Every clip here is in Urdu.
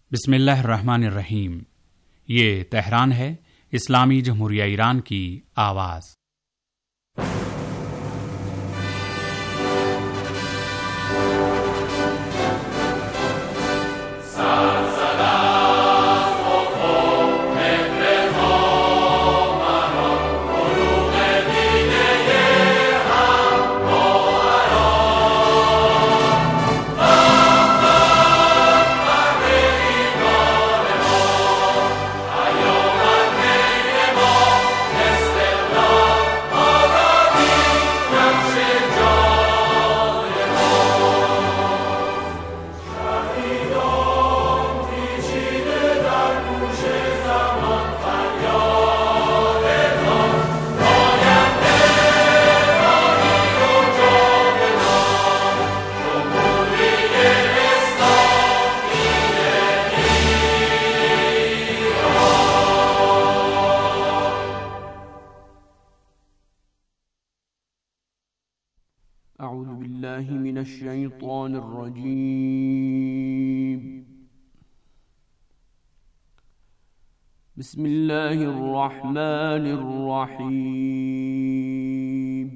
बिस्मिल्लाहिर्रहमानिर्रहीम। ये तेहरान है, इस्लामी जमहूरिया ईरान की आवाज़। أعوذ بالله من الشيطان الرجيم. بسم الله الرحمن الرحيم.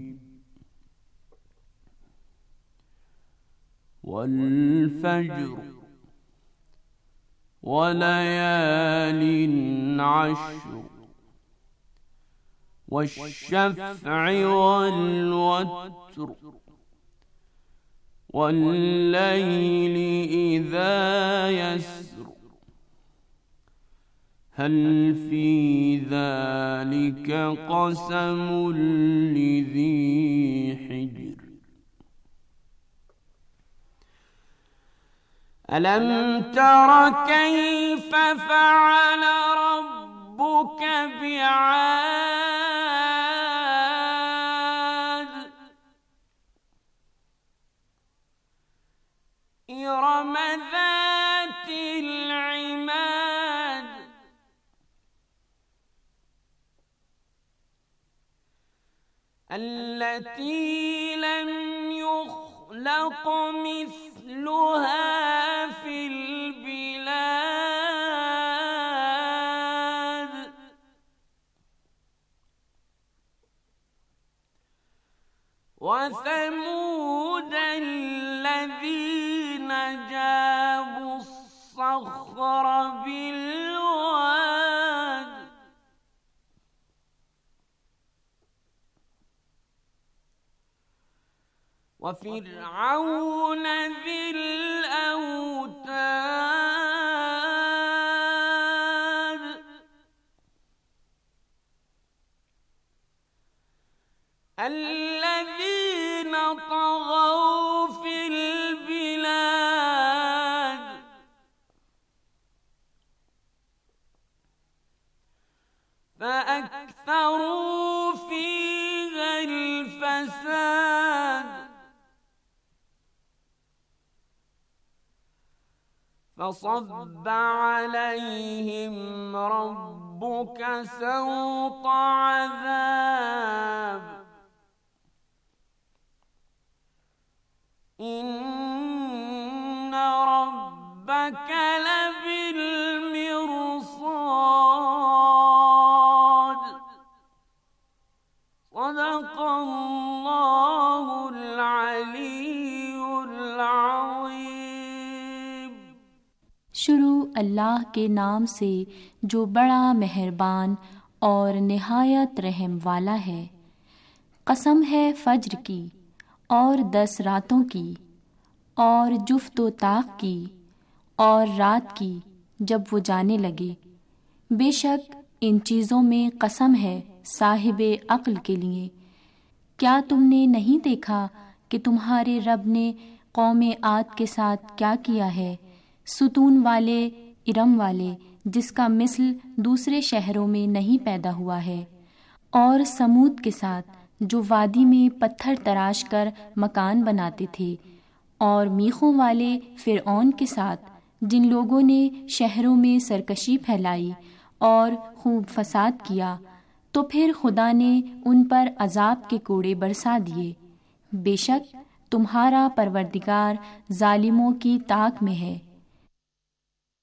والفجر وليال عشر والشفع والوتر والليل إذا يسر هل في ذلك قسم لذي حجر ألم تر كيف فعل ربك بعاد إرم ذات العماد التي لم يخلق مثلها في البلاد وثمود الذين جابوا الصخر بالواد وفرعون ذي الأوتاد الذين طغوا في البلاد فأكثروا فيها الفساد فصب عليهم ربك سوط عذاب إن ربك لبالمرصاد صدق الله العلي العظيم। शुरू अल्लाह के नाम से जो बड़ा मेहरबान और निहायत रहम वाला है। कसम है फज्र की और 10 रातों की और जुफ्त ताक की और रात की जब वो जाने लगे। बेशक इन चीज़ों में कसम है साहिबे अक्ल के लिए। क्या तुमने नहीं देखा कि तुम्हारे रब ने कौमे आद के साथ क्या किया है, सुतून वाले इरम वाले जिसका मिसल दूसरे शहरों में नहीं पैदा हुआ है, और समूद के साथ जो वादी में पत्थर तराश कर मकान बनाते थे, और मीखों वाले फिरऔन के साथ जिन लोगों ने शहरों में सरकशी फैलाई और खूब फसाद किया। तो फिर खुदा ने उन पर अजाब के कोड़े बरसा दिए। बेशक तुम्हारा परवरदिगार जालिमों की ताक में है।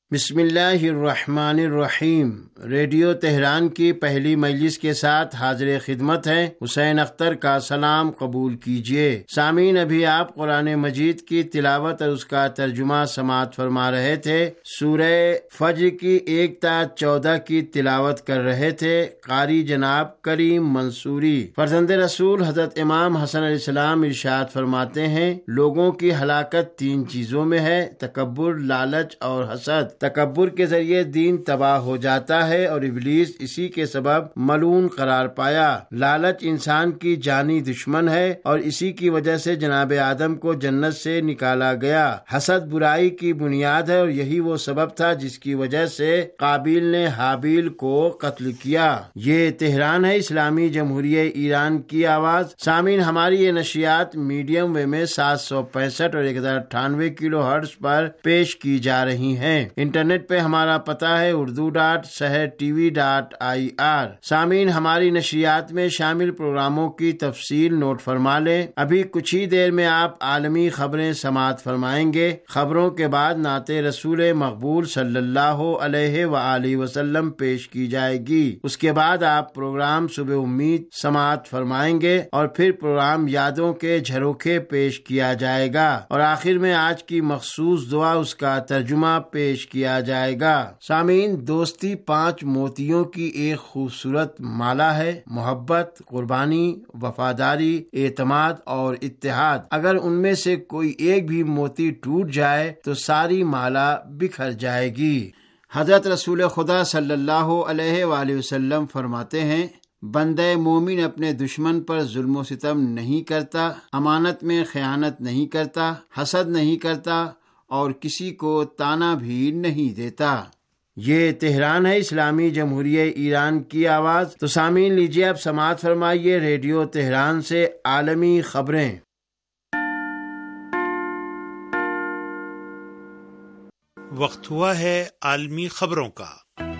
بسم اللہ الرحمن الرحیم۔ ریڈیو تہران کی پہلی مجلس کے ساتھ حاضر خدمت ہے حسین اختر کا سلام قبول کیجیے۔ سامعین، ابھی آپ قرآن مجید کی تلاوت اور اس کا ترجمہ سماعت فرما رہے تھے۔ سورہ فجر کی 1 تا 14 کی تلاوت کر رہے تھے قاری جناب کریم منصوری۔ فرزند رسول حضرت امام حسن علیہ السلام ارشاد فرماتے ہیں، لوگوں کی ہلاکت 3 چیزوں میں ہے: تکبر، لالچ اور حسد۔ تکبر کے ذریعے دین تباہ ہو جاتا ہے اور ابلیس اسی کے سبب ملعون قرار پایا۔ لالچ انسان کی جانی دشمن ہے اور اسی کی وجہ سے جناب آدم کو جنت سے نکالا گیا۔ حسد برائی کی بنیاد ہے اور یہی وہ سبب تھا جس کی وجہ سے قابیل نے حابیل کو قتل کیا۔ یہ تہران ہے، اسلامی جمہوریہ ایران کی آواز۔ سامعین، ہماری یہ نشریات میڈیم ویو میں 765 اور 1098 کلو ہرٹز پر پیش کی جا رہی ہیں۔ انٹرنیٹ پہ ہمارا پتہ ہے urdu.sehertv.ir۔ سامعین، ہماری نشریات میں شامل پروگراموں کی تفصیل نوٹ فرما لیں۔ ابھی کچھ ہی دیر میں آپ عالمی خبریں سماعت فرمائیں گے۔ خبروں کے بعد نعت رسول مقبول صلی اللہ علیہ وآلہ وسلم پیش کی جائے گی۔ اس کے بعد آپ پروگرام صبح امید سماعت فرمائیں گے اور پھر پروگرام یادوں کے جھروکے پیش کیا جائے گا اور آخر میں آج کی مخصوص دعا، اس کا ترجمہ پیش کیا جائے گا۔ سامعین، دوستی 5 موتیوں کی ایک خوبصورت مالا ہے: محبت، قربانی، وفاداری، اعتماد اور اتحاد۔ اگر ان میں سے کوئی ایک بھی موتی ٹوٹ جائے تو ساری مالا بکھر جائے گی۔ حضرت رسول خدا صلی اللہ علیہ وآلہ وسلم فرماتے ہیں، بندہ مومن اپنے دشمن پر ظلم و ستم نہیں کرتا، امانت میں خیانت نہیں کرتا، حسد نہیں کرتا اور کسی کو تانا بھی نہیں دیتا۔ یہ تہران ہے، اسلامی جمہوریہ ایران کی آواز۔ تو سامعین، لیجیے اب سماعت فرمائیے ریڈیو تہران سے عالمی خبریں۔ وقت ہوا ہے عالمی خبروں کا۔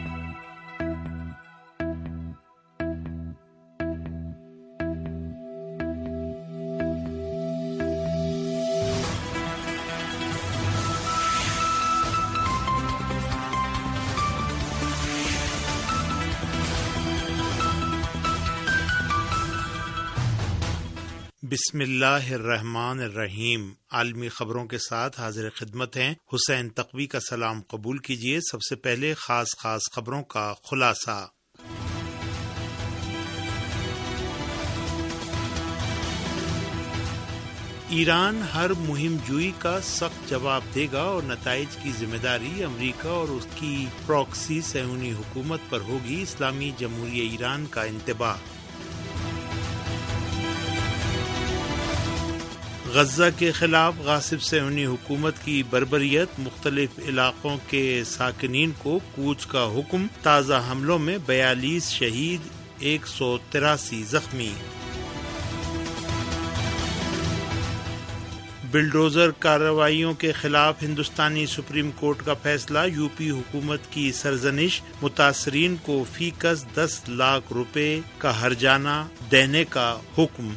بسم اللہ الرحمن الرحیم۔ عالمی خبروں کے ساتھ حاضر خدمت ہیں حسین تقوی کا سلام قبول کیجیے۔ سب سے پہلے خاص خبروں کا خلاصہ۔ ایران ہر مہم جوئی کا سخت جواب دے گا اور نتائج کی ذمہ داری امریکہ اور اس کی پراکسی صہیونی حکومت پر ہوگی، اسلامی جمہوریہ ایران کا انتباہ۔ غزہ کے خلاف غاصب صہیونی حکومت کی بربریت، مختلف علاقوں کے ساکنین کو کوچ کا حکم، تازہ حملوں میں 42 شہید، 183 زخمی۔ بلڈوزر کارروائیوں کے خلاف ہندوستانی سپریم کورٹ کا فیصلہ، یو پی حکومت کی سرزنش، متاثرین کو فی کس 10 لاکھ روپے کا ہرجانہ دینے کا حکم۔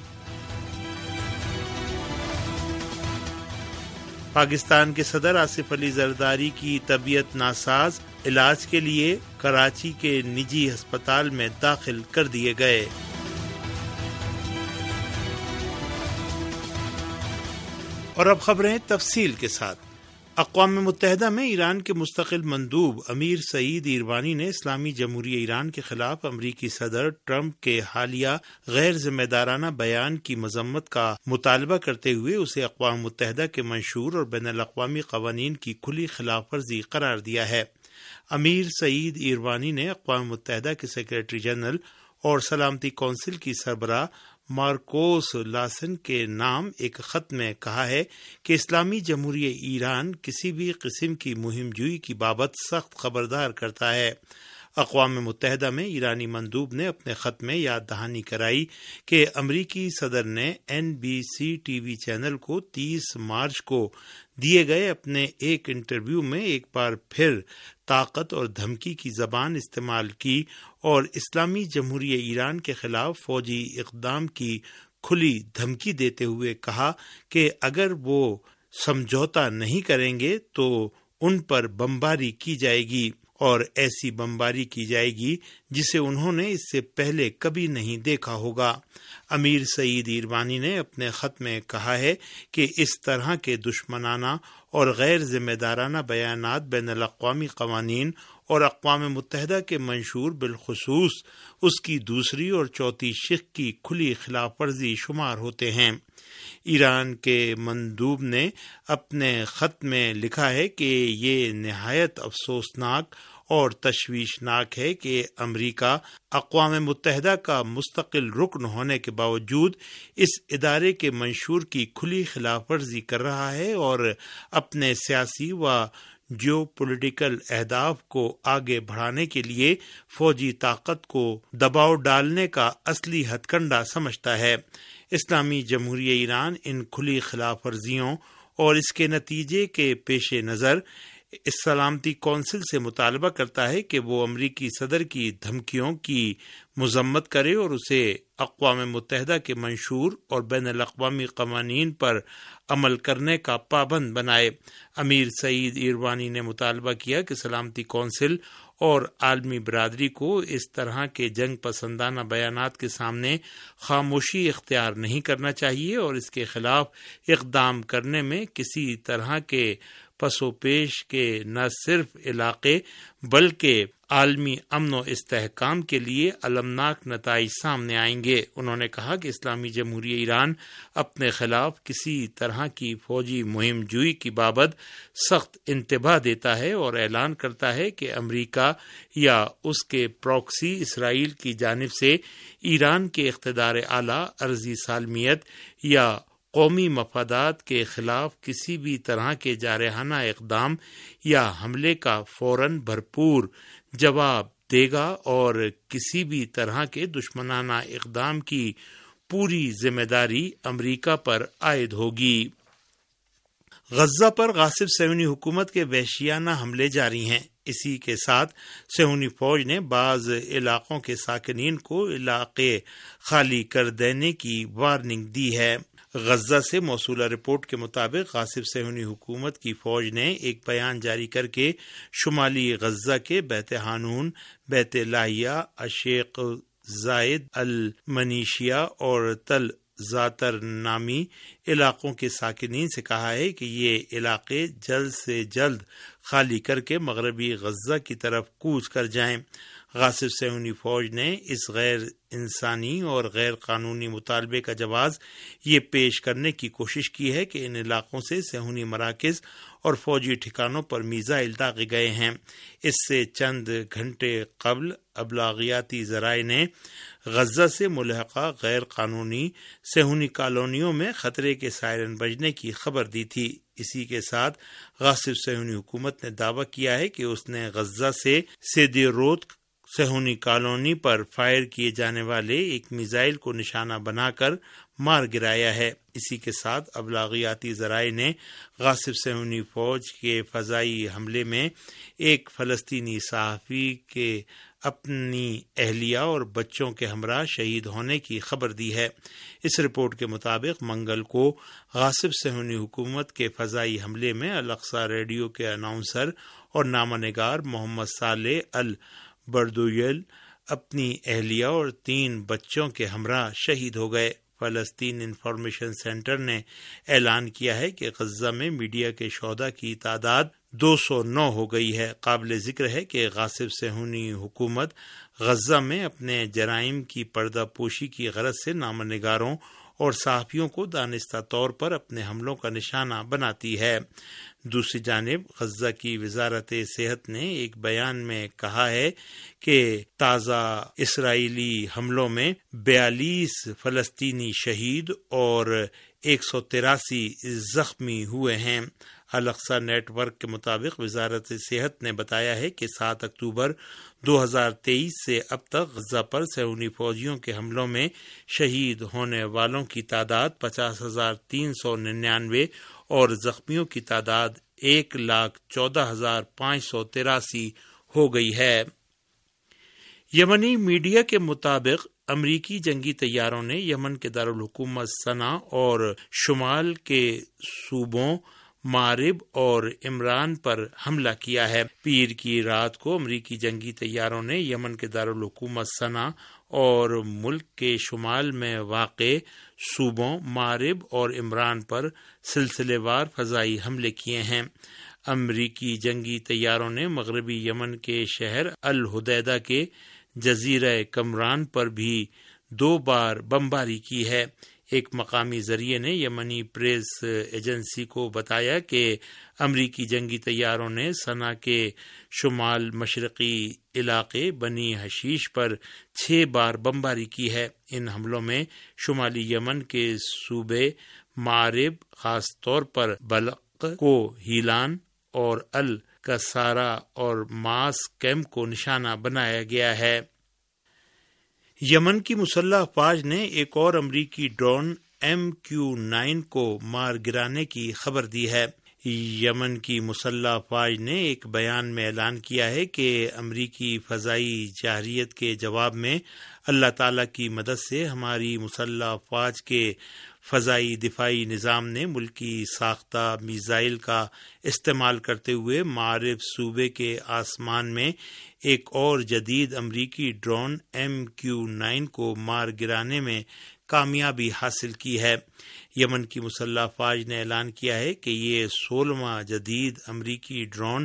پاکستان کے صدر آصف علی زرداری کی طبیعت ناساز، علاج کے لیے کراچی کے نجی ہسپتال میں داخل کر دیے گئے۔ اور اب خبریں تفصیل کے ساتھ۔ اقوام متحدہ میں ایران کے مستقل مندوب امیر سعید ایروانی نے اسلامی جمہوریہ ایران کے خلاف امریکی صدر ٹرمپ کے حالیہ غیر ذمہ دارانہ بیان کی مذمت کا مطالبہ کرتے ہوئے اسے اقوام متحدہ کے منشور اور بین الاقوامی قوانین کی کھلی خلاف ورزی قرار دیا ہے۔ امیر سعید ایروانی نے اقوام متحدہ کے سیکریٹری جنرل اور سلامتی کونسل کی سربراہ مارکوس لاسن کے نام ایک خط میں کہا ہے کہ اسلامی جمہوریہ ایران کسی بھی قسم کی مہم جوئی کی بابت سخت خبردار کرتا ہے۔ اقوام متحدہ میں ایرانی مندوب نے اپنے خط میں یاد دہانی کرائی کہ امریکی صدر نے NBC ٹی وی چینل کو 30 مارچ کو دیے گئے اپنے ایک انٹرویو میں ایک بار پھر طاقت اور دھمکی کی زبان استعمال کی اور اسلامی جمہوریہ ایران کے خلاف فوجی اقدام کی کھلی دھمکی دیتے ہوئے کہا کہ اگر وہ سمجھوتا نہیں کریں گے تو ان پر بمباری کی جائے گی، اور ایسی بمباری کی جائے گی جسے انہوں نے اس سے پہلے کبھی نہیں دیکھا ہوگا۔ امیر سعید ایربانی نے اپنے خط میں کہا ہے کہ اس طرح کے دشمنانہ اور غیر ذمہ دارانہ بیانات بین الاقوامی قوانین اور اقوام متحدہ کے منشور بالخصوص اس کی دوسری اور چوتھی شق کی کھلی خلاف ورزی شمار ہوتے ہیں۔ ایران کے مندوب نے اپنے خط میں لکھا ہے کہ یہ نہایت افسوسناک اور تشویشناک ہے کہ امریکہ اقوام متحدہ کا مستقل رکن ہونے کے باوجود اس ادارے کے منشور کی کھلی خلاف ورزی کر رہا ہے اور اپنے سیاسی و جیو پولیٹیکل اہداف کو آگے بڑھانے کے لیے فوجی طاقت کو دباؤ ڈالنے کا اصلی ہتھ کنڈا سمجھتا ہے۔ اسلامی جمہوریہ ایران ان کھلی خلاف ورزیوں اور اس کے نتیجے کے پیش نظر اس سلامتی کونسل سے مطالبہ کرتا ہے کہ وہ امریکی صدر کی دھمکیوں کی مذمت کرے اور اسے اقوام متحدہ کے منشور اور بین الاقوامی قوانین پر عمل کرنے کا پابند بنائے۔ امیر سعید ایربانی نے مطالبہ کیا کہ سلامتی کونسل اور عالمی برادری کو اس طرح کے جنگ پسندانہ بیانات کے سامنے خاموشی اختیار نہیں کرنا چاہیے اور اس کے خلاف اقدام کرنے میں کسی طرح کے پس و پیش کے نہ صرف علاقے بلکہ عالمی امن و استحکام کے لیے المناک نتائج سامنے آئیں گے۔ انہوں نے کہا کہ اسلامی جمہوریہ ایران اپنے خلاف کسی طرح کی فوجی مہم جوئی کی بابت سخت انتباہ دیتا ہے اور اعلان کرتا ہے کہ امریکہ یا اس کے پروکسی اسرائیل کی جانب سے ایران کے اقتدار اعلیٰ، ارضی سالمیت یا قومی مفادات کے خلاف کسی بھی طرح کے جارحانہ اقدام یا حملے کا فوراً بھرپور جواب دے گا اور کسی بھی طرح کے دشمنانہ اقدام کی پوری ذمہ داری امریکہ پر عائد ہوگی۔ غزہ پر غاصب صہیونی حکومت کے وحشیانہ حملے جاری ہیں۔ اسی کے ساتھ صہیونی فوج نے بعض علاقوں کے ساکنین کو علاقے خالی کر دینے کی وارننگ دی ہے۔ غزہ سے موصولہ رپورٹ کے مطابق غاصب صہیونی حکومت کی فوج نے ایک بیان جاری کر کے شمالی غزہ کے بیت حانون، بیت لاہیہ، الشیخ زائد، المنیشیا اور تل زاتر نامی علاقوں کے ساکنین سے کہا ہے کہ یہ علاقے جلد سے جلد خالی کر کے مغربی غزہ کی طرف کوچ کر جائیں۔ غاصب صہیونی فوج نے اس غیر انسانی اور غیر قانونی مطالبے کا جواز یہ پیش کرنے کی کوشش کی ہے کہ ان علاقوں سے صہیونی مراکز اور فوجی ٹھکانوں پر میزائل داغے گئے ہیں۔ اس سے چند گھنٹے قبل ابلاغیاتی ذرائع نے غزہ سے ملحقہ غیر قانونی صہیونی کالونیوں میں خطرے کے سائرن بجنے کی خبر دی تھی۔ اسی کے ساتھ غاصب صہیونی حکومت نے دعویٰ کیا ہے کہ اس نے غزہ سے سیدیروت صہیونی کالونی پر فائر کیے جانے والے ایک میزائل کو نشانہ بنا کر مار گرایا ہے۔ اسی کے ساتھ ابلاغیاتی ذرائع نے غاصب صہیونی فوج کے فضائی حملے میں ایک فلسطینی صحافی کے اپنی اہلیہ اور بچوں کے ہمراہ شہید ہونے کی خبر دی ہے۔ اس رپورٹ کے مطابق منگل کو غاصب صہیونی حکومت کے فضائی حملے میں الاقصی ریڈیو کے اناؤنسر اور نامہ نگار محمد صالح البردویل اپنی اہلیہ اور 3 بچوں کے ہمراہ شہید ہو گئے۔ فلسطین انفارمیشن سینٹر نے اعلان کیا ہے کہ غزہ میں میڈیا کے شہداء کی تعداد 209 ہو گئی ہے۔ قابل ذکر ہے کہ غاصب صہیونی حکومت غزہ میں اپنے جرائم کی پردہ پوشی کی غرض سے نامہ نگاروں اور صحافیوں کو دانستہ طور پر اپنے حملوں کا نشانہ بناتی ہے۔ دوسری جانب غزہ کی وزارت صحت نے ایک بیان میں کہا ہے کہ تازہ اسرائیلی حملوں میں 42 فلسطینی شہید اور 183 زخمی ہوئے ہیں۔ الاقصی نیٹ ورک کے مطابق وزارت صحت نے بتایا ہے کہ 7 اکتوبر 2023 سے اب تک غزہ پر صہیونی فوجیوں کے حملوں میں شہید ہونے والوں کی تعداد 50,399 اور زخمیوں کی تعداد 1,14,583 ہو گئی ہے۔ یمنی میڈیا کے مطابق امریکی جنگی طیاروں نے یمن کے دارالحکومت صنعا اور شمال کے صوبوں معرب اور عمران پر حملہ کیا ہے۔ پیر کی رات کو امریکی جنگی طیاروں نے یمن کے دارالحکومت صنعا اور ملک کے شمال میں واقع صوبوں معرب اور عمران پر سلسلے وار فضائی حملے کیے ہیں۔ امریکی جنگی طیاروں نے مغربی یمن کے شہر الحدیدہ کے جزیرہ کمران پر بھی 2 بار بمباری کی ہے۔ ایک مقامی ذریعے نے یمنی پریس ایجنسی کو بتایا کہ امریکی جنگی طیاروں نے صنعا کے شمال مشرقی علاقے بنی حشیش پر 6 بار بمباری کی ہے۔ ان حملوں میں شمالی یمن کے صوبے معرب، خاص طور پر بلق کو ہیلان اور الکسارا اور ماس کیمپ کو نشانہ بنایا گیا ہے۔ یمن کی مسلح افواج نے ایک اور امریکی ڈرون MQ-9 کو مار گرانے کی خبر دی ہے۔ یمن کی مسلح افواج نے ایک بیان میں اعلان کیا ہے کہ امریکی فضائی جارحیت کے جواب میں اللہ تعالی کی مدد سے ہماری مسلح افواج کے فضائی دفاعی نظام نے ملکی ساختہ میزائل کا استعمال کرتے ہوئے معرب صوبے کے آسمان میں ایک اور جدید امریکی ڈرون MQ-9 کو مار گرانے میں کامیابی حاصل کی ہے۔ یمن کی مسلح افواج نے اعلان کیا ہے کہ یہ 16واں جدید امریکی ڈرون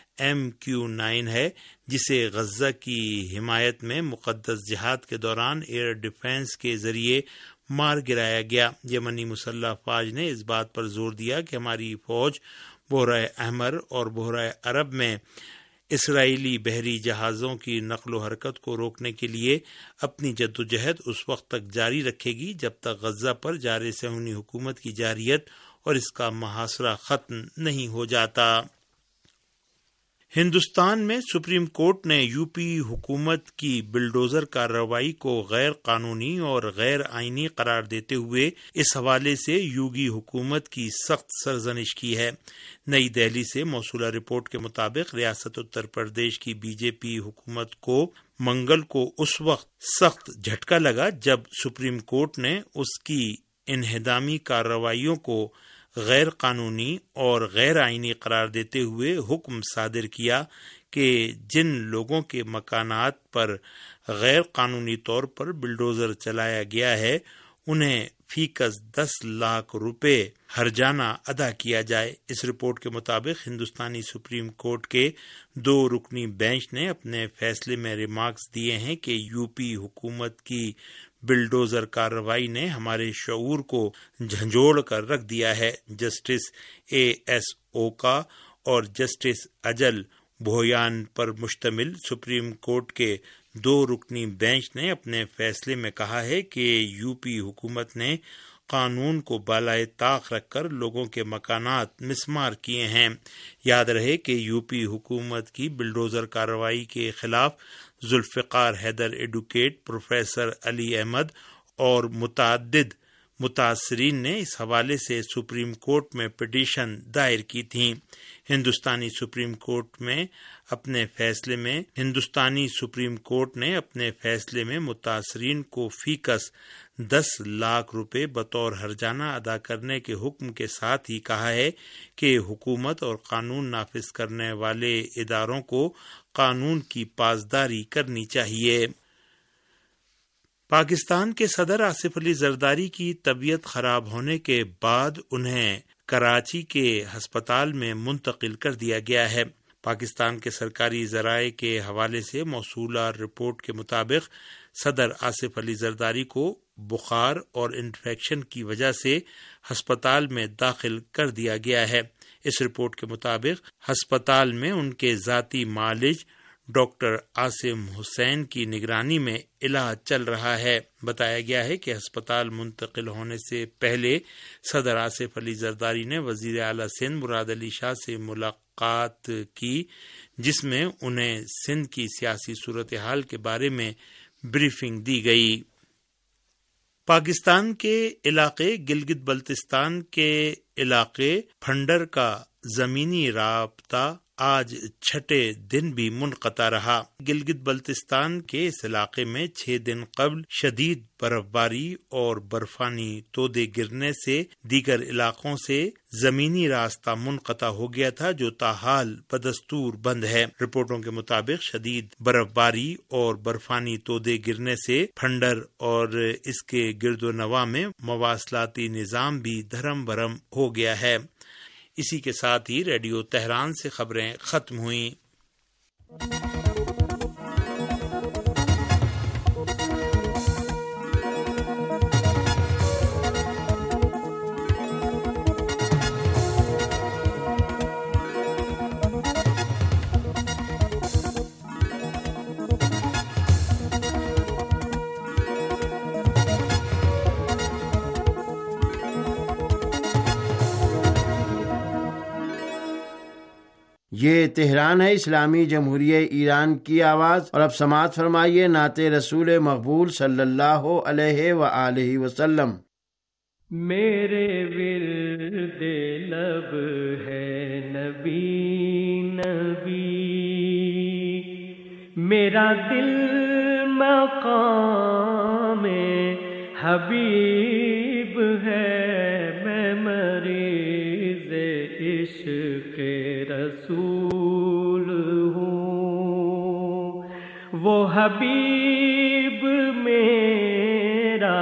MQ-9 ہے جسے غزہ کی حمایت میں مقدس جہاد کے دوران ایئر ڈیفنس کے ذریعے مار گرایا گیا۔ یمنی مسلح افواج نے اس بات پر زور دیا کہ ہماری فوج بحیرہ احمر اور بحیرہ عرب میں اسرائیلی بحری جہازوں کی نقل و حرکت کو روکنے کے لیے اپنی جدوجہد اس وقت تک جاری رکھے گی جب تک غزہ پر جار صہیونی حکومت کی جارحیت اور اس کا محاصرہ ختم نہیں ہو جاتا۔ ہندوستان میں سپریم کورٹ نے یوپی حکومت کی بلڈوزر کارروائی کو غیر قانونی اور غیر آئینی قرار دیتے ہوئے اس حوالے سے یوگی حکومت کی سخت سرزنش کی ہے۔ نئی دہلی سے موصولہ رپورٹ کے مطابق ریاست اتر پردیش کی BJP حکومت کو منگل کو اس وقت سخت جھٹکا لگا جب سپریم کورٹ نے اس کی انہدامی کارروائیوں کو غیر قانونی اور غیر آئینی قرار دیتے ہوئے حکم صادر کیا کہ جن لوگوں کے مکانات پر غیر قانونی طور پر بلڈوزر چلایا گیا ہے انہیں فی کس 10 لاکھ روپے ہرجانہ ادا کیا جائے۔ اس رپورٹ کے مطابق ہندوستانی سپریم کورٹ کے 2 رکنی بینچ نے اپنے فیصلے میں ریمارکس دیے ہیں کہ یوپی حکومت کی بلڈوزر کارروائی نے ہمارے شعور کو جھنجھوڑ کر رکھ دیا ہے۔ جسٹس AS اوکا اور جسٹس اجل بھویان پر مشتمل سپریم کورٹ کے 2 رکنی بینچ نے اپنے فیصلے میں کہا ہے کہ یوپی حکومت نے قانون کو بالائے طاق رکھ کر لوگوں کے مکانات مسمار کیے ہیں۔ یاد رہے کہ یوپی حکومت کی بلڈوزر کارروائی کے خلاف ذوالفقار حیدر ایڈوکیٹ، پروفیسر علی احمد اور متعدد متاثرین نے اس حوالے سے سپریم کورٹ میں پٹیشن دائر کی تھیں۔ ہندوستانی سپریم کورٹ نے اپنے فیصلے میں متاثرین کو فی کس 10 لاکھ روپے بطور ہرجانہ ادا کرنے کے حکم کے ساتھ ہی کہا ہے کہ حکومت اور قانون نافذ کرنے والے اداروں کو قانون کی پاسداری کرنی چاہیے۔ پاکستان کے صدر آصف علی زرداری کی طبیعت خراب ہونے کے بعد انہیں کراچی کے ہسپتال میں منتقل کر دیا گیا ہے۔ پاکستان کے سرکاری ذرائع کے حوالے سے موصولہ رپورٹ کے مطابق صدر آصف علی زرداری کو بخار اور انفیکشن کی وجہ سے ہسپتال میں داخل کر دیا گیا ہے۔ اس رپورٹ کے مطابق ہسپتال میں ان کے ذاتی معالج ڈاکٹر عاصم حسین کی نگرانی میں علاج چل رہا ہے۔ بتایا گیا ہے کہ ہسپتال منتقل ہونے سے پہلے صدر آصف علی زرداری نے وزیر اعلیٰ سندھ مراد علی شاہ سے ملاقات کی، جس میں انہیں سندھ کی سیاسی صورتحال کے بارے میں بریفنگ دی گئی۔ پاکستان کے علاقے گلگت بلتستان کے علاقے پھنڈر کا زمینی رابطہ آج چھٹے دن بھی منقطع رہا۔ گلگت بلتستان کے اس علاقے میں 6 دن قبل شدید برف باری اور برفانی تودے گرنے سے دیگر علاقوں سے زمینی راستہ منقطع ہو گیا تھا، جو تاحال بدستور بند ہے۔ رپورٹوں کے مطابق شدید برف باری اور برفانی تودے گرنے سے پھنڈر اور اس کے گرد و نواح میں مواصلاتی نظام بھی دھرم برم ہو گیا ہے۔ اسی کے ساتھ ہی ریڈیو تہران سے خبریں ختم ہوئیں۔ یہ تہران ہے، اسلامی جمہوریہ ایران کی آواز، اور اب سماعت فرمائیے نعت رسول مقبول صلی اللہ علیہ وآلہ وسلم۔ میرے ورد لب ہے نبی نبی، میرا دل مقام حبیب ہے، میں مریض عشق رسول ہوں، وہ حبیب میرا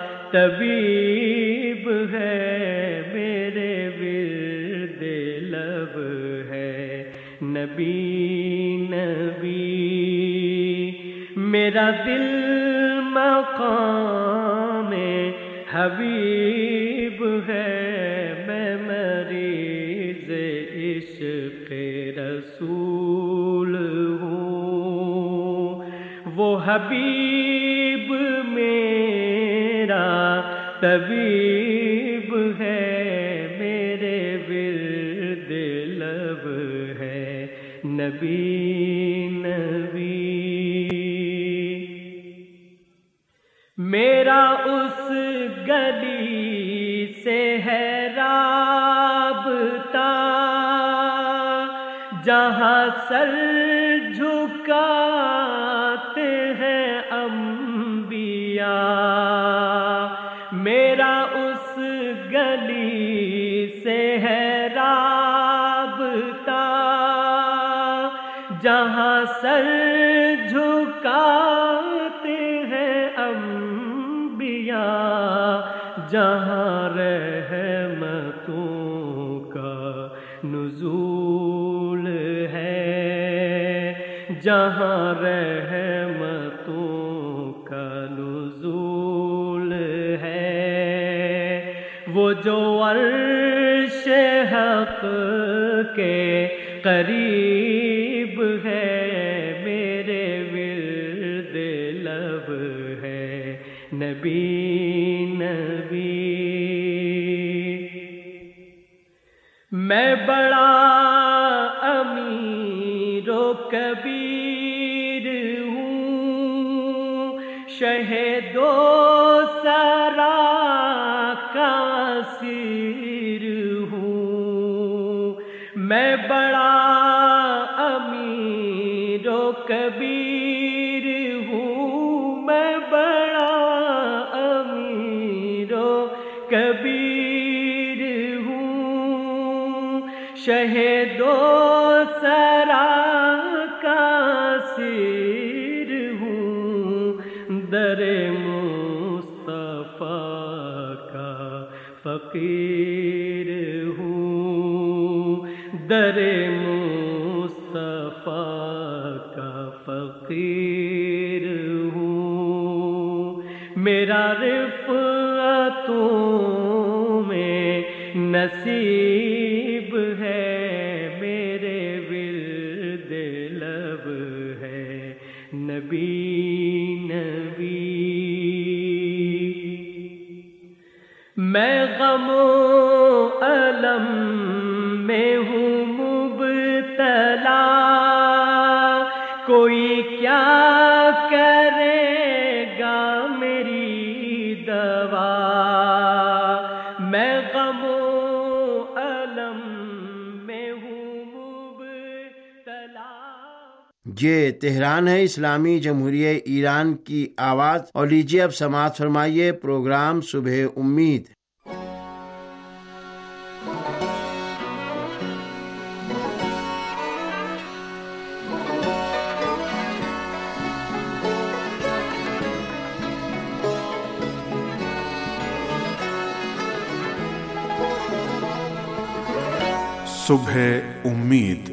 طبیب ہے، میرے ورد لب ہے نبی نبی، میرا دل مقام حبیب ہے، میں مریض عشق رسول ہوں، وہ حبیب میرا طبیب ہے، میرے ورد لب ہے نبی نبی، میرا اس گلی سے ہے رابطہ جہاں سر جھکاتے ہیں انبیاء، میرا اس گلی سے ہے رابطہ جہاں سر جھکاتے ہیں انبیاء، جہاں رحمتوں کا نزول ہے، جہاں رحمتوں کا نزول ہے، وہ جو عرش حق کے قریب ہے، میرے ورد لب ہے نبی نبی، میں بڑا امیر و کبیر ہوں، شہید و سرا کا اسیر ہوں، میں بڑا امیر و کبیر ہوں، میں بڑا امیر و کبیر ہوں، شہید و سرا کا اسیر ہوں، در مصطفیٰ کا فقیر ہوں، در مصطفیٰ کا فقیر ہوں، میرا رفعتوں میں نصیب ہے، میرے ورد لب ہے نبی نبی، میں غم و الم میں ہوں مبتلا، کوئی کیا کرے گا میری دوا، میں غم و الم میں یہ تہران ہے، اسلامی جمہوریہ ایران کی آواز، اور لیجیے اب سماعت فرمائیے پروگرام صبح امید۔ صبح امید۔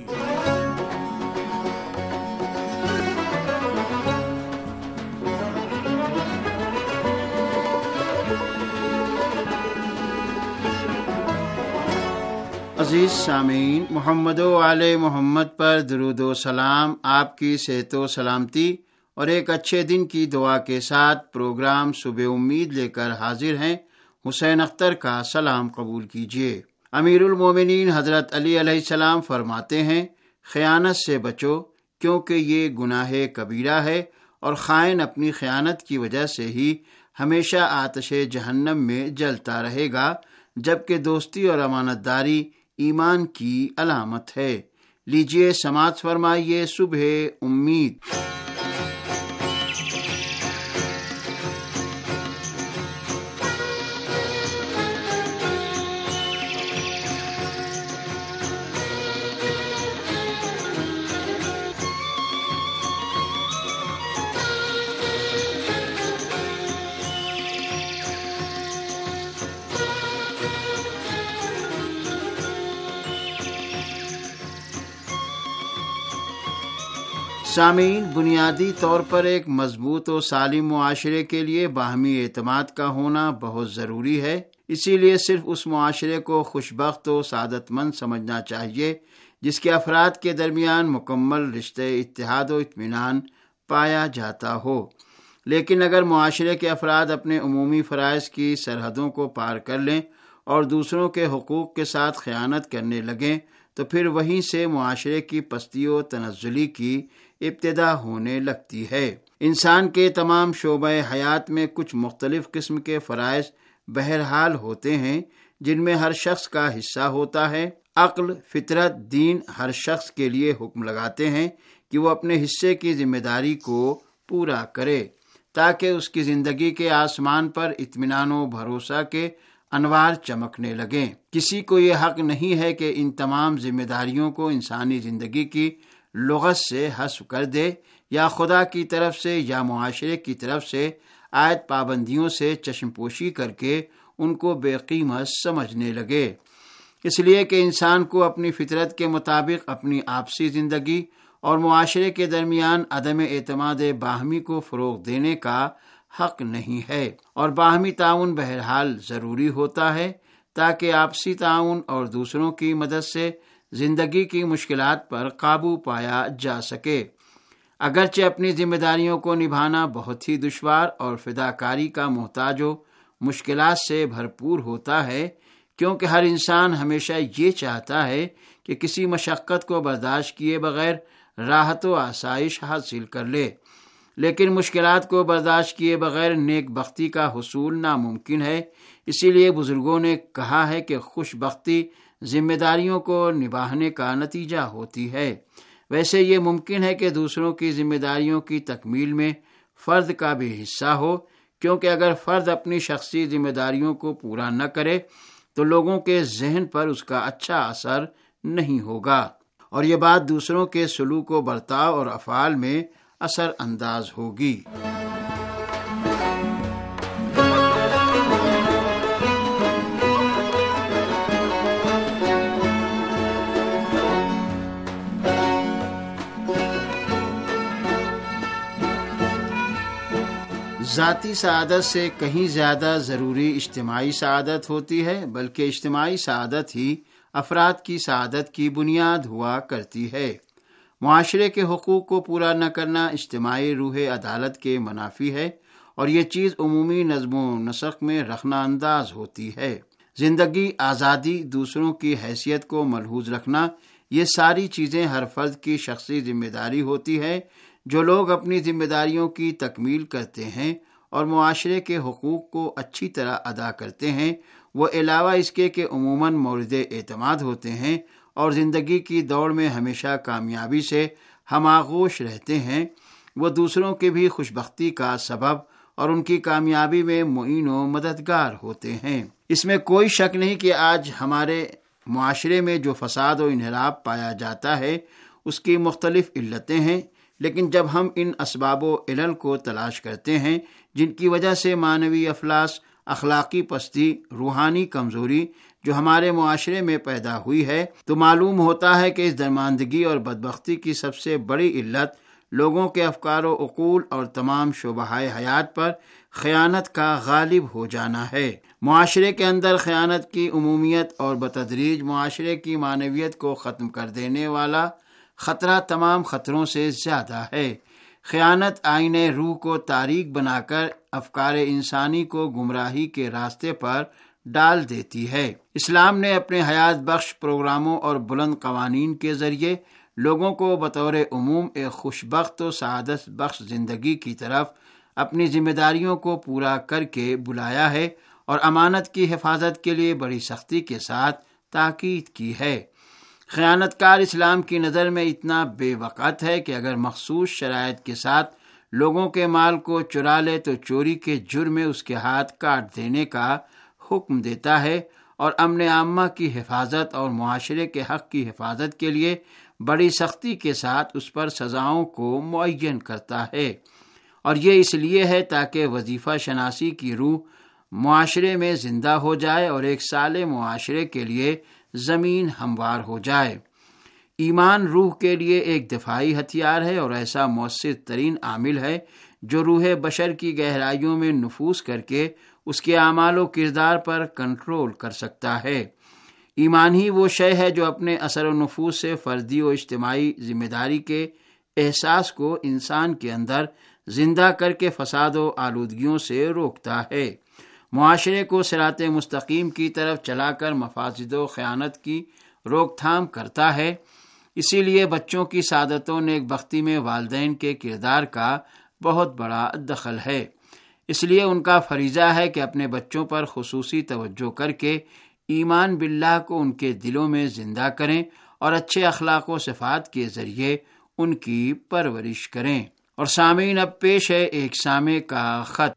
عزیز سامعین، محمد و آل محمد پر درود و سلام، آپ کی صحت و سلامتی اور ایک اچھے دن کی دعا کے ساتھ پروگرام صبح امید لے کر حاضر ہیں۔ حسین اختر کا سلام قبول کیجیے۔ امیر المومنین حضرت علی علیہ السلام فرماتے ہیں، خیانت سے بچو کیونکہ یہ گناہ کبیرہ ہے، اور خائن اپنی خیانت کی وجہ سے ہی ہمیشہ آتش جہنم میں جلتا رہے گا، جبکہ دوستی اور امانت داری ایمان کی علامت ہے۔ لیجیے سماعت فرمائیے صبح امید۔ سامعین، بنیادی طور پر ایک مضبوط و سالم معاشرے کے لیے باہمی اعتماد کا ہونا بہت ضروری ہے۔ اسی لیے صرف اس معاشرے کو خوشبخت و سعادت مند سمجھنا چاہیے جس کے افراد کے درمیان مکمل رشتے اتحاد و اطمینان پایا جاتا ہو۔ لیکن اگر معاشرے کے افراد اپنے عمومی فرائض کی سرحدوں کو پار کر لیں اور دوسروں کے حقوق کے ساتھ خیانت کرنے لگیں تو پھر وہیں سے معاشرے کی پستی و تنزلی کی ابتدا ہونے لگتی ہے۔ انسان کے تمام شعبہ حیات میں کچھ مختلف قسم کے فرائض بہرحال ہوتے ہیں جن میں ہر شخص کا حصہ ہوتا ہے۔ عقل، فطرت، دین ہر شخص کے لیے حکم لگاتے ہیں کہ وہ اپنے حصے کی ذمہ داری کو پورا کرے تاکہ اس کی زندگی کے آسمان پر اطمینان و بھروسہ کے انوار چمکنے لگیں۔ کسی کو یہ حق نہیں ہے کہ ان تمام ذمہ داریوں کو انسانی زندگی کی لغت سے حذف کر دے، یا خدا کی طرف سے یا معاشرے کی طرف سے عائد پابندیوں سے چشم پوشی کر کے ان کو بے قیمت سمجھنے لگے۔ اس لیے کہ انسان کو اپنی فطرت کے مطابق اپنی آپسی زندگی اور معاشرے کے درمیان عدم اعتماد باہمی کو فروغ دینے کا حق نہیں ہے، اور باہمی تعاون بہرحال ضروری ہوتا ہے تاکہ آپسی تعاون اور دوسروں کی مدد سے زندگی کی مشکلات پر قابو پایا جا سکے۔ اگرچہ اپنی ذمہ داریوں کو نبھانا بہت ہی دشوار اور فداکاری کا محتاج و مشکلات سے بھرپور ہوتا ہے، کیونکہ ہر انسان ہمیشہ یہ چاہتا ہے کہ کسی مشقت کو برداشت کیے بغیر راحت و آسائش حاصل کر لے، لیکن مشکلات کو برداشت کیے بغیر نیک بختی کا حصول ناممکن ہے۔ اسی لیے بزرگوں نے کہا ہے کہ خوش بختی ذمہ داریوں کو نبھانے کا نتیجہ ہوتی ہے۔ ویسے یہ ممکن ہے کہ دوسروں کی ذمہ داریوں کی تکمیل میں فرد کا بھی حصہ ہو، کیونکہ اگر فرد اپنی شخصی ذمہ داریوں کو پورا نہ کرے تو لوگوں کے ذہن پر اس کا اچھا اثر نہیں ہوگا، اور یہ بات دوسروں کے سلوک و برتاؤ اور افعال میں اثر انداز ہوگی۔ ذاتی سعادت سے کہیں زیادہ ضروری اجتماعی سعادت ہوتی ہے، بلکہ اجتماعی سعادت ہی افراد کی سعادت کی بنیاد ہوا کرتی ہے۔ معاشرے کے حقوق کو پورا نہ کرنا اجتماعی روح عدالت کے منافی ہے، اور یہ چیز عمومی نظم و نسق میں رخنہ انداز ہوتی ہے۔ زندگی، آزادی، دوسروں کی حیثیت کو ملحوظ رکھنا، یہ ساری چیزیں ہر فرد کی شخصی ذمہ داری ہوتی ہے۔ جو لوگ اپنی ذمہ داریوں کی تکمیل کرتے ہیں اور معاشرے کے حقوق کو اچھی طرح ادا کرتے ہیں، وہ علاوہ اس کے کہ عموماً مورد اعتماد ہوتے ہیں اور زندگی کی دوڑ میں ہمیشہ کامیابی سے ہم آغوش رہتے ہیں، وہ دوسروں کی بھی خوشبختی کا سبب اور ان کی کامیابی میں معین و مددگار ہوتے ہیں۔ اس میں کوئی شک نہیں کہ آج ہمارے معاشرے میں جو فساد و انحراف پایا جاتا ہے اس کی مختلف علتیں ہیں، لیکن جب ہم ان اسباب و علل کو تلاش کرتے ہیں جن کی وجہ سے معنوی افلاس، اخلاقی پستی، روحانی کمزوری جو ہمارے معاشرے میں پیدا ہوئی ہے، تو معلوم ہوتا ہے کہ اس درماندگی اور بدبختی کی سب سے بڑی علت لوگوں کے افکار و عقول اور تمام شعبہ حیات پر خیانت کا غالب ہو جانا ہے۔ معاشرے کے اندر خیانت کی عمومیت اور بتدریج معاشرے کی معنویت کو ختم کر دینے والا خطرہ تمام خطروں سے زیادہ ہے۔ خیانت آئینہ روح کو تاریک بنا کر افکار انسانی کو گمراہی کے راستے پر ڈال دیتی ہے۔ اسلام نے اپنے حیات بخش پروگراموں اور بلند قوانین کے ذریعے لوگوں کو بطور عموم ایک خوشبخت و سعادت بخش زندگی کی طرف اپنی ذمہ داریوں کو پورا کر کے بلایا ہے اور امانت کی حفاظت کے لیے بڑی سختی کے ساتھ تاکید کی ہے۔ خیانت کار اسلام کی نظر میں اتنا بے وقت ہے کہ اگر مخصوص شرائط کے ساتھ لوگوں کے مال کو چرا لے تو چوری کے جرم میں اس کے ہاتھ کاٹ دینے کا حکم دیتا ہے اور امن عامہ کی حفاظت اور معاشرے کے حق کی حفاظت کے لیے بڑی سختی کے ساتھ اس پر سزاؤں کو معین کرتا ہے، اور یہ اس لیے ہے تاکہ وظیفہ شناسی کی روح معاشرے میں زندہ ہو جائے اور ایک صالح معاشرے کے لیے زمین ہموار ہو جائے۔ ایمان روح کے لیے ایک دفاعی ہتھیار ہے اور ایسا مؤثر ترین عامل ہے جو روح بشر کی گہرائیوں میں نفوذ کر کے اس کے اعمال و کردار پر کنٹرول کر سکتا ہے۔ ایمان ہی وہ شے ہے جو اپنے اثر و نفوذ سے فردی و اجتماعی ذمہ داری کے احساس کو انسان کے اندر زندہ کر کے فساد و آلودگیوں سے روکتا ہے، معاشرے کو صراط مستقیم کی طرف چلا کر مفاسد و خیانت کی روک تھام کرتا ہے۔ اسی لیے بچوں کی سعادت و نیک بختی میں والدین کے کردار کا بہت بڑا دخل ہے۔ اس لیے ان کا فریضہ ہے کہ اپنے بچوں پر خصوصی توجہ کر کے ایمان باللہ کو ان کے دلوں میں زندہ کریں اور اچھے اخلاق و صفات کے ذریعے ان کی پرورش کریں۔ اور سامعین، اب پیش ہے ایک سامع کا خط۔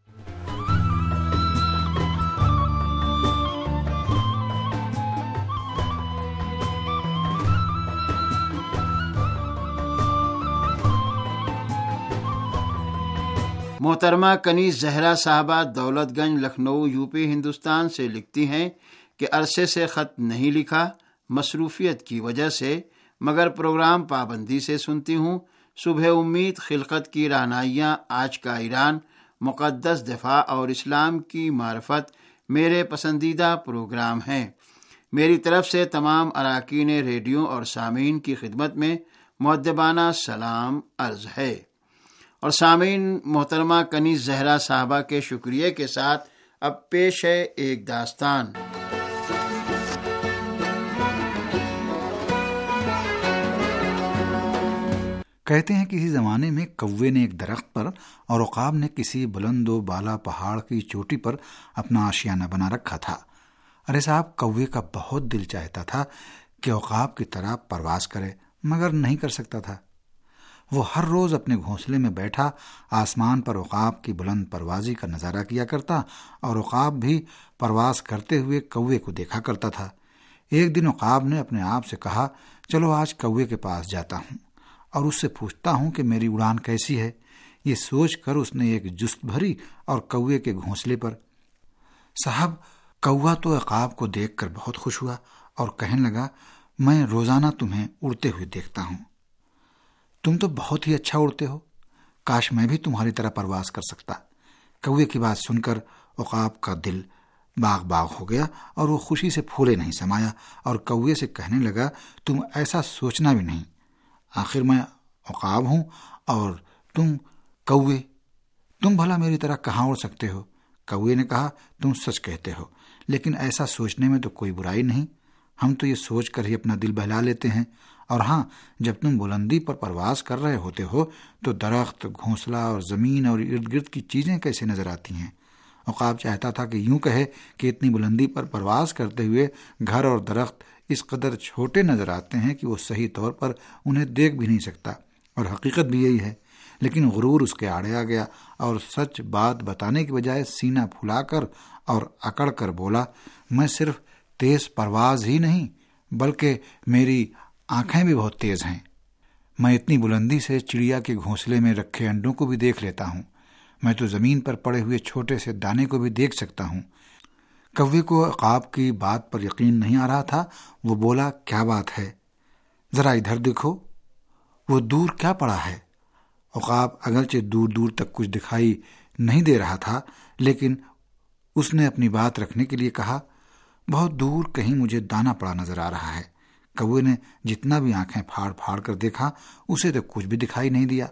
محترمہ کنیز زہرا صاحبہ دولت گنج لکھنؤ یوپی ہندوستان سے لکھتی ہیں کہ عرصے سے خط نہیں لکھا مصروفیت کی وجہ سے، مگر پروگرام پابندی سے سنتی ہوں۔ صبح امید، خلقت کی رہنائیاں، آج کا ایران، مقدس دفاع اور اسلام کی معرفت میرے پسندیدہ پروگرام ہیں۔ میری طرف سے تمام اراکین ریڈیو اور سامعین کی خدمت میں مؤدبانہ سلام عرض ہے۔ اور سامعین، محترمہ کنیز زہرا صاحبہ کے شکریہ کے ساتھ اب پیش ہے ایک داستان۔ کہتے ہیں کسی زمانے میں کوے نے ایک درخت پر اور عقاب نے کسی بلند و بالا پہاڑ کی چوٹی پر اپنا آشیانہ بنا رکھا تھا۔ ارے صاحب، کوے کا بہت دل چاہتا تھا کہ عقاب کی طرح پرواز کرے، مگر نہیں کر سکتا تھا۔ وہ ہر روز اپنے گھونسلے میں بیٹھا آسمان پر عقاب کی بلند پروازی کا نظارہ کیا کرتا اور عقاب بھی پرواز کرتے ہوئے کوے کو دیکھا کرتا تھا۔ ایک دن عقاب نے اپنے آپ سے کہا، چلو آج کوے کے پاس جاتا ہوں اور اس سے پوچھتا ہوں کہ میری اڑان کیسی ہے۔ یہ سوچ کر اس نے ایک جست بھری اور کوے کے گھونسلے پر۔ صاحب، کوا تو عقاب کو دیکھ کر بہت خوش ہوا اور کہنے لگا، میں روزانہ تمہیں اڑتے ہوئے دیکھتا ہوں، تم تو بہت ہی اچھا اڑتے ہو، کاش میں بھی تمہاری طرح پرواز کر سکتا۔ کوے کی بات سن کر عقاب کا دل باغ باغ ہو گیا اور وہ خوشی سے پھولے نہیں سمایا اور کوے سے کہنے لگا، تم ایسا سوچنا بھی نہیں، آخر میں عقاب ہوں اور تم کوے، تم بھلا میری طرح کہاں اڑ سکتے ہو؟ کوے نے کہا، تم سچ کہتے ہو، لیکن ایسا سوچنے میں تو کوئی برائی نہیں، ہم تو یہ سوچ کر ہی اپنا دل بہلا لیتے ہیں۔ اور ہاں، جب تم بلندی پر پرواز کر رہے ہوتے ہو تو درخت، گھونسلہ اور زمین اور ارد گرد کی چیزیں کیسے نظر آتی ہیں؟ عقاب چاہتا تھا کہ یوں کہے کہ اتنی بلندی پر پرواز کرتے ہوئے گھر اور درخت اس قدر چھوٹے نظر آتے ہیں کہ وہ صحیح طور پر انہیں دیکھ بھی نہیں سکتا، اور حقیقت بھی یہی ہے، لیکن غرور اس کے آڑے آ گیا اور سچ بات بتانے کی بجائے سینہ پھلا کر اور اکڑ کر بولا، میں صرف تیز پرواز ہی نہیں بلکہ میری آنکھیں بھی بہت تیز ہیں، میں اتنی بلندی سے چڑیا کے گھونسلے میں رکھے انڈوں کو بھی دیکھ لیتا ہوں، میں تو زمین پر پڑے ہوئے چھوٹے سے دانے کو بھی دیکھ سکتا ہوں۔ کوے کو عقاب کی بات پر یقین نہیں آ رہا تھا، وہ بولا، کیا بات ہے؟ ذرا ادھر دیکھو، وہ دور کیا پڑا ہے؟ عقاب اگرچہ دور دور تک کچھ دکھائی نہیں دے رہا تھا، لیکن اس نے اپنی بات رکھنے کے لیے کہا، بہت دور کہیں مجھے دانا پڑا نظر آ رہا ہے۔ کوے نے جتنا بھی آنکھیں پھاڑ پھاڑ کر دیکھا، اسے تو کچھ بھی دکھائی نہیں دیا۔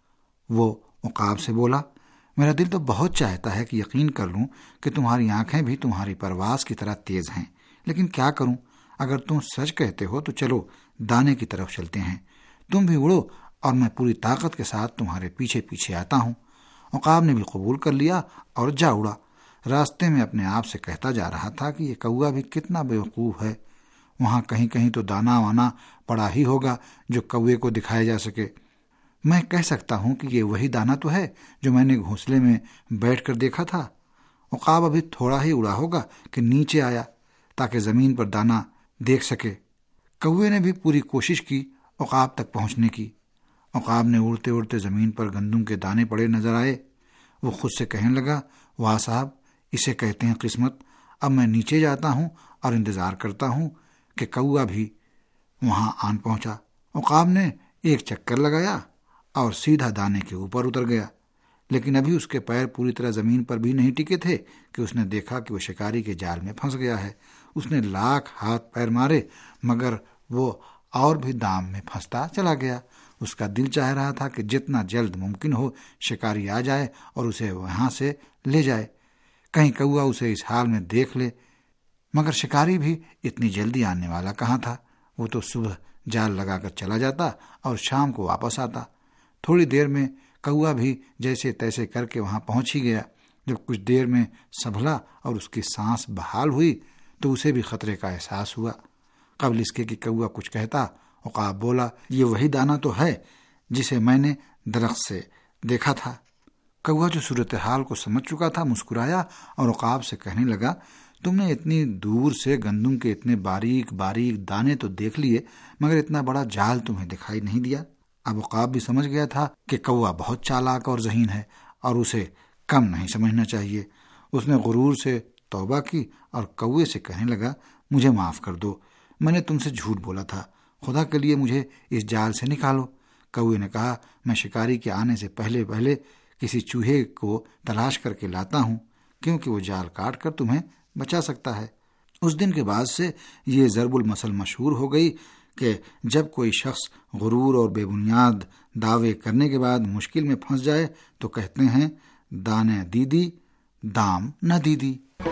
وہ عقاب سے بولا، میرا دل تو بہت چاہتا ہے کہ یقین کر لوں کہ تمہاری آنکھیں بھی تمہاری پرواز کی طرح تیز ہیں، لیکن کیا کروں؟ اگر تم سچ کہتے ہو تو چلو دانے کی طرف چلتے ہیں، تم بھی اڑو اور میں پوری طاقت کے ساتھ تمہارے پیچھے پیچھے آتا ہوں۔ عقاب نے بھی قبول کر لیا اور جا اڑا۔ راستے میں اپنے آپ سے کہتا جا رہا تھا کہ یہ کوا بھی کتنا بیوقوف ہے، وہاں کہیں کہیں تو دانا وانا پڑا ہی ہوگا جو کوے کو دکھایا جا سکے۔ میں کہہ سکتا ہوں کہ یہ وہی دانا تو ہے جو میں نے گھونسلے میں بیٹھ کر دیکھا تھا۔ عقاب ابھی تھوڑا ہی اڑا ہوگا کہ نیچے آیا تاکہ زمین پر دانا دیکھ سکے۔ کوے نے بھی پوری کوشش کی عقاب تک پہنچنے کی۔ عقاب نے اڑتے اڑتے زمین پر گندم کے دانے پڑے نظر آئے۔ وہ خود سے کہنے لگا، واہ صاحب، اسے کہتے ہیں قسمت۔ اب میں نیچے جاتا ہوں اور انتظار کرتا ہوں کہ کوا بھی وہاں آن پہنچا۔ عقاب نے ایک چکر لگایا اور سیدھا دانے کے اوپر اتر گیا، لیکن ابھی اس کے پیر پوری طرح زمین پر بھی نہیں ٹکے تھے کہ اس نے دیکھا کہ وہ شکاری کے جال میں پھنس گیا ہے۔ اس نے لاکھ ہاتھ پیر مارے مگر وہ اور بھی دام میں پھنستا چلا گیا۔ اس کا دل چاہ رہا تھا کہ جتنا جلد ممکن ہو شکاری آ جائے اور اسے وہاں سے لے جائے، کہیں کوا اسے اس حال میں دیکھ لے، مگر شکاری بھی اتنی جلدی آنے والا کہاں تھا۔ وہ تو صبح جال لگا کر چلا جاتا اور شام کو واپس آتا۔ تھوڑی دیر میں کوا بھی جیسے تیسے کر کے وہاں پہنچ ہی گیا۔ جب کچھ دیر میں سنبھلا اور اس کی سانس بحال ہوئی تو اسے بھی خطرے کا احساس ہوا۔ قبل اس کے کہ کوا کچھ کہتا، عقاب بولا، یہ وہی دانا تو ہے جسے میں نے درخت سے دیکھا تھا۔ کوا جو صورتحال کو سمجھ چکا تھا مسکرایا اور عقاب سے کہنے لگا، تم نے اتنی دور سے گندم کے اتنے باریک باریک دانے تو دیکھ لیے مگر اتنا بڑا جال تمہیں دکھائی نہیں دیا۔ اب عقاب بھی سمجھ گیا تھا کہ کوا بہت چالاک اور ذہین ہے اور اسے کم نہیں سمجھنا چاہیے۔ اس نے غرور سے توبہ کی اور کوے سے کہنے لگا، مجھے معاف کر دو، میں نے تم سے جھوٹ بولا تھا، خدا کے لیے مجھے اس جال سے نکالو۔ کوے نے کہا، میں شکاری کے آنے سے پہلے پہلے کسی چوہے کو تلاش کر کے لاتا ہوں کیونکہ وہ جال کاٹ کر تمہیں بچا سکتا ہے۔ اس دن کے بعد سے یہ ضرب المثل مشہور ہو گئی کہ جب کوئی شخص غرور اور بے بنیاد دعوے کرنے کے بعد مشکل میں پھنس جائے تو کہتے ہیں، دانے دیدی دام نہ دیدی۔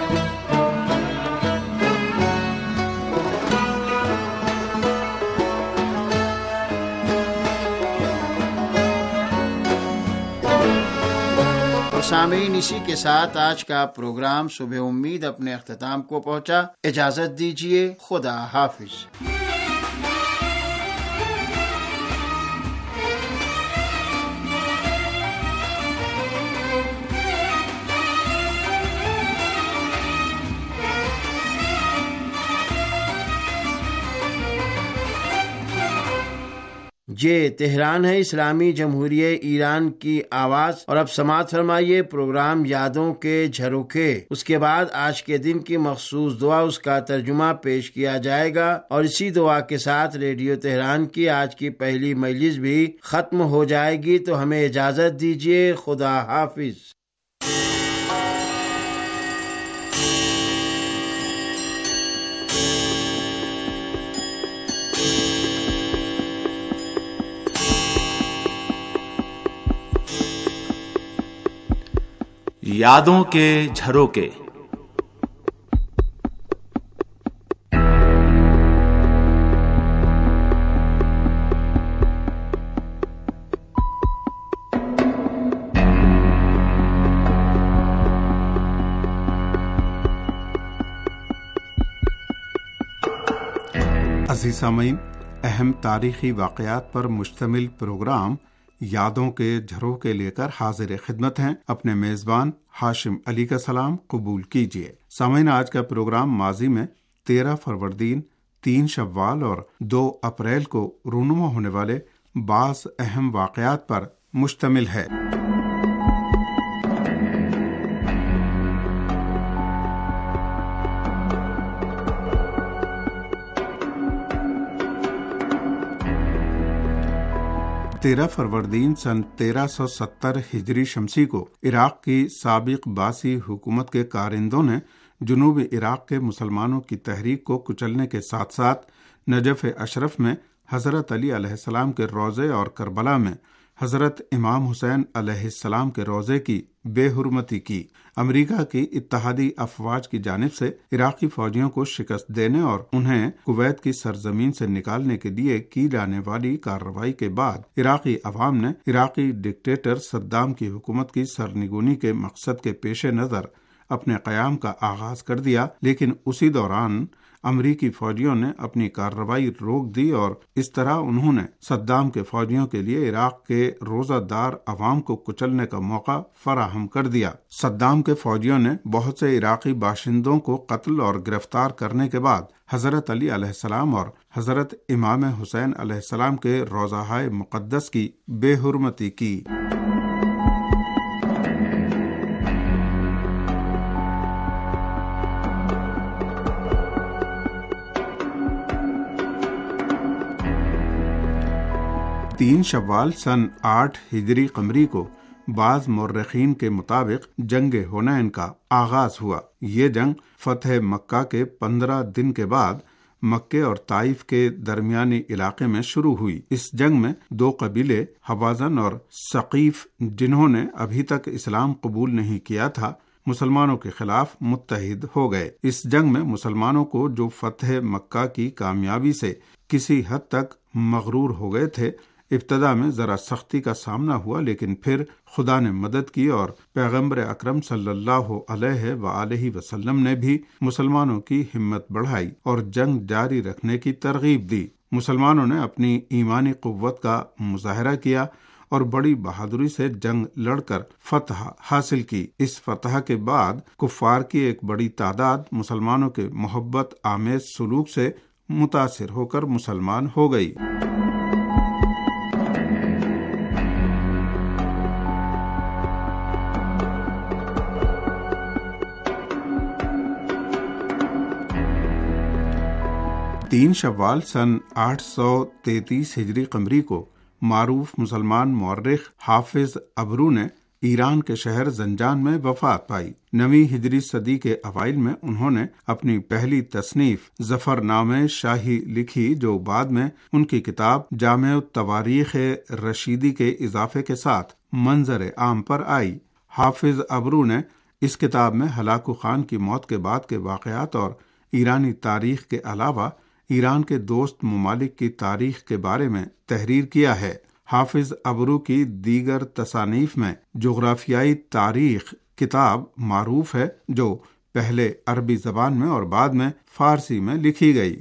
سامعین، اسی کے ساتھ آج کا پروگرام صبح امید اپنے اختتام کو پہنچا۔ اجازت دیجیے، خدا حافظ۔ یہ تہران ہے، اسلامی جمہوریہ ایران کی آواز، اور اب سماعت فرمائیے پروگرام یادوں کے جھروکے۔ اس کے بعد آج کے دن کی مخصوص دعا، اس کا ترجمہ پیش کیا جائے گا، اور اسی دعا کے ساتھ ریڈیو تہران کی آج کی پہلی مجلس بھی ختم ہو جائے گی۔ تو ہمیں اجازت دیجیے، خدا حافظ۔ یادوں کے جھروکے۔ عزیز سامعین، اہم تاریخی واقعات پر مشتمل پروگرام یادوں کے جھروکے لے کر حاضر خدمت ہیں. اپنے میزبان ہاشم علی کا سلام قبول کیجیے. سامعین، آج کا پروگرام ماضی میں 13 فروردین، 3 شوال اور 2 اپریل کو رونما ہونے والے بعض اہم واقعات پر مشتمل ہے. تیرہ فروردین سن 1370 ہجری شمسی کو عراق کی سابق باسی حکومت کے کارندوں نے جنوبی عراق کے مسلمانوں کی تحریک کو کچلنے کے ساتھ ساتھ نجف اشرف میں حضرت علی علیہ السلام کے روضے اور کربلا میں حضرت امام حسین علیہ السلام کے روضے کی بے حرمتی کی. امریکہ کی اتحادی افواج کی جانب سے عراقی فوجیوں کو شکست دینے اور انہیں کویت کی سرزمین سے نکالنے کے لیے کی جانے والی کارروائی کے بعد عراقی عوام نے عراقی ڈکٹیٹر صدام کی حکومت کی سرنگونی کے مقصد کے پیش نظر اپنے قیام کا آغاز کر دیا. لیکن اسی دوران امریکی فوجیوں نے اپنی کارروائی روک دی اور اس طرح انہوں نے صدام کے فوجیوں کے لیے عراق کے روزہ دار عوام کو کچلنے کا موقع فراہم کر دیا. صدام کے فوجیوں نے بہت سے عراقی باشندوں کو قتل اور گرفتار کرنے کے بعد حضرت علی علیہ السلام اور حضرت امام حسین علیہ السلام کے روضہ مقدس کی بے حرمتی کی. تین شوال سن 8 ہجری قمری کو بعض مورخین کے مطابق جنگ حنین کا آغاز ہوا. یہ جنگ فتح مکہ کے 15 دن کے بعد مکے اور طائف کے درمیانی علاقے میں شروع ہوئی. اس جنگ میں 2 قبیلے حوازن اور ثقیف، جنہوں نے ابھی تک اسلام قبول نہیں کیا تھا، مسلمانوں کے خلاف متحد ہو گئے. اس جنگ میں مسلمانوں کو جو فتح مکہ کی کامیابی سے کسی حد تک مغرور ہو گئے تھے، ابتدا میں ذرا سختی کا سامنا ہوا، لیکن پھر خدا نے مدد کی اور پیغمبر اکرم صلی اللہ علیہ وآلہ وسلم نے بھی مسلمانوں کی ہمت بڑھائی اور جنگ جاری رکھنے کی ترغیب دی. مسلمانوں نے اپنی ایمانی قوت کا مظاہرہ کیا اور بڑی بہادری سے جنگ لڑ کر فتح حاصل کی. اس فتح کے بعد کفار کی ایک بڑی تعداد مسلمانوں کے محبت آمیز سلوک سے متاثر ہو کر مسلمان ہو گئی. تین شوال سن 833 ہجری قمری کو معروف مسلمان مورخ حافظ ابرو نے ایران کے شہر زنجان میں وفات پائی. 9ویں ہجری صدی کے اوائل میں انہوں نے اپنی پہلی تصنیف ظفر نامہ شاہی لکھی، جو بعد میں ان کی کتاب جامع التواریخ رشیدی کے اضافے کے ساتھ منظر عام پر آئی. حافظ ابرو نے اس کتاب میں ہلاکو خان کی موت کے بعد کے واقعات اور ایرانی تاریخ کے علاوہ ایران کے دوست ممالک کی تاریخ کے بارے میں تحریر کیا ہے. حافظ ابرو کی دیگر تصانیف میں جغرافیائی تاریخ کتاب معروف ہے، جو پہلے عربی زبان میں اور بعد میں فارسی میں لکھی گئی.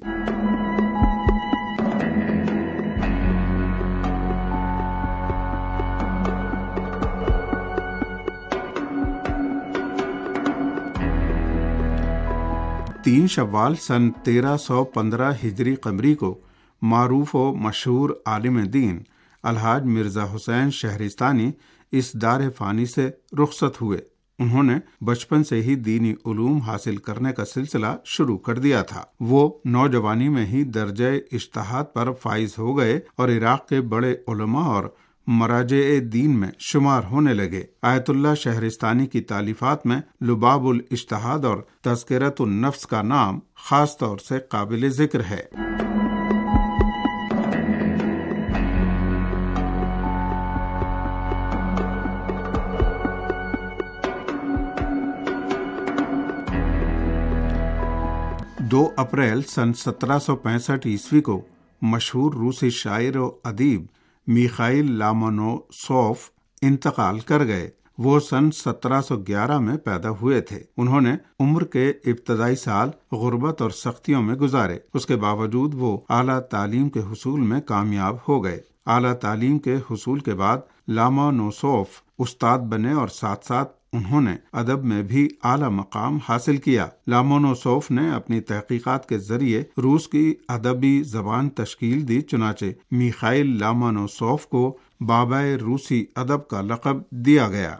تین شوال سن 1315 ہجری قمری کو معروف و مشہور عالم دین الحاج مرزا حسین شہرستانی اس دار فانی سے رخصت ہوئے. انہوں نے بچپن سے ہی دینی علوم حاصل کرنے کا سلسلہ شروع کر دیا تھا. وہ نوجوانی میں ہی درجہ اجتہاد پر فائز ہو گئے اور عراق کے بڑے علماء اور مراجع دین میں شمار ہونے لگے. آیت اللہ شہرستانی کی تالیفات میں لباب الاجتہاد اور تذکرۃ النفس کا نام خاص طور سے قابل ذکر ہے. دو اپریل سن 1765 عیسوی کو مشہور روسی شاعر و ادیب میخائیل لامونوسوف انتقال کر گئے. وہ سن 1711 میں پیدا ہوئے تھے۔ انہوں نے عمر کے ابتدائی سال غربت اور سختیوں میں گزارے۔ اس کے باوجود وہ اعلیٰ تعلیم کے حصول میں کامیاب ہو گئے۔ اعلیٰ تعلیم کے حصول کے بعد لامونوسوف استاد بنے اور ساتھ ساتھ انہوں نے ادب میں بھی اعلیٰ مقام حاصل کیا۔ لامونوسوف نے اپنی تحقیقات کے ذریعے روس کی ادبی زبان تشکیل دی، چنانچہ میخائیل لامونوسوف کو بابائے روسی ادب کا لقب دیا گیا۔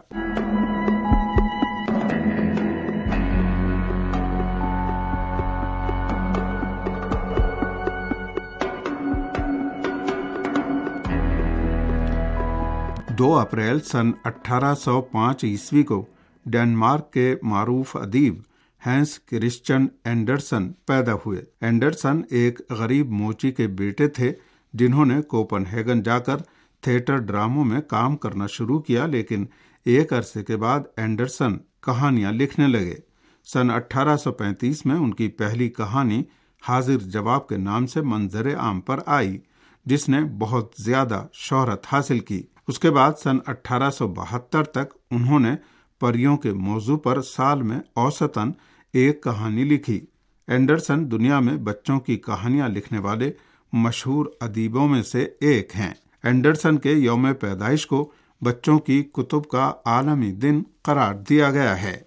دو اپریل سن 1805 عیسوی کو ڈنمارک کے معروف ادیب ہینس کرسچن اینڈرسن پیدا ہوئے۔ اینڈرسن ایک غریب موچی کے بیٹے تھے جنہوں نے کوپن ہیگن جا کر تھیٹر ڈراموں میں کام کرنا شروع کیا، لیکن ایک عرصے کے بعد اینڈرسن کہانیاں لکھنے لگے۔ سن 1835 میں ان کی پہلی کہانی حاضر جواب کے نام سے منظر عام پر آئی، جس نے بہت زیادہ شہرت حاصل کی۔ اس کے بعد سن 1872 تک انہوں نے پریوں کے موضوع پر سال میں اوسطاً ایک کہانی لکھی۔ اینڈرسن دنیا میں بچوں کی کہانیاں لکھنے والے مشہور ادیبوں میں سے ایک ہیں۔ اینڈرسن کے یوم پیدائش کو بچوں کی کتب کا عالمی دن قرار دیا گیا ہے۔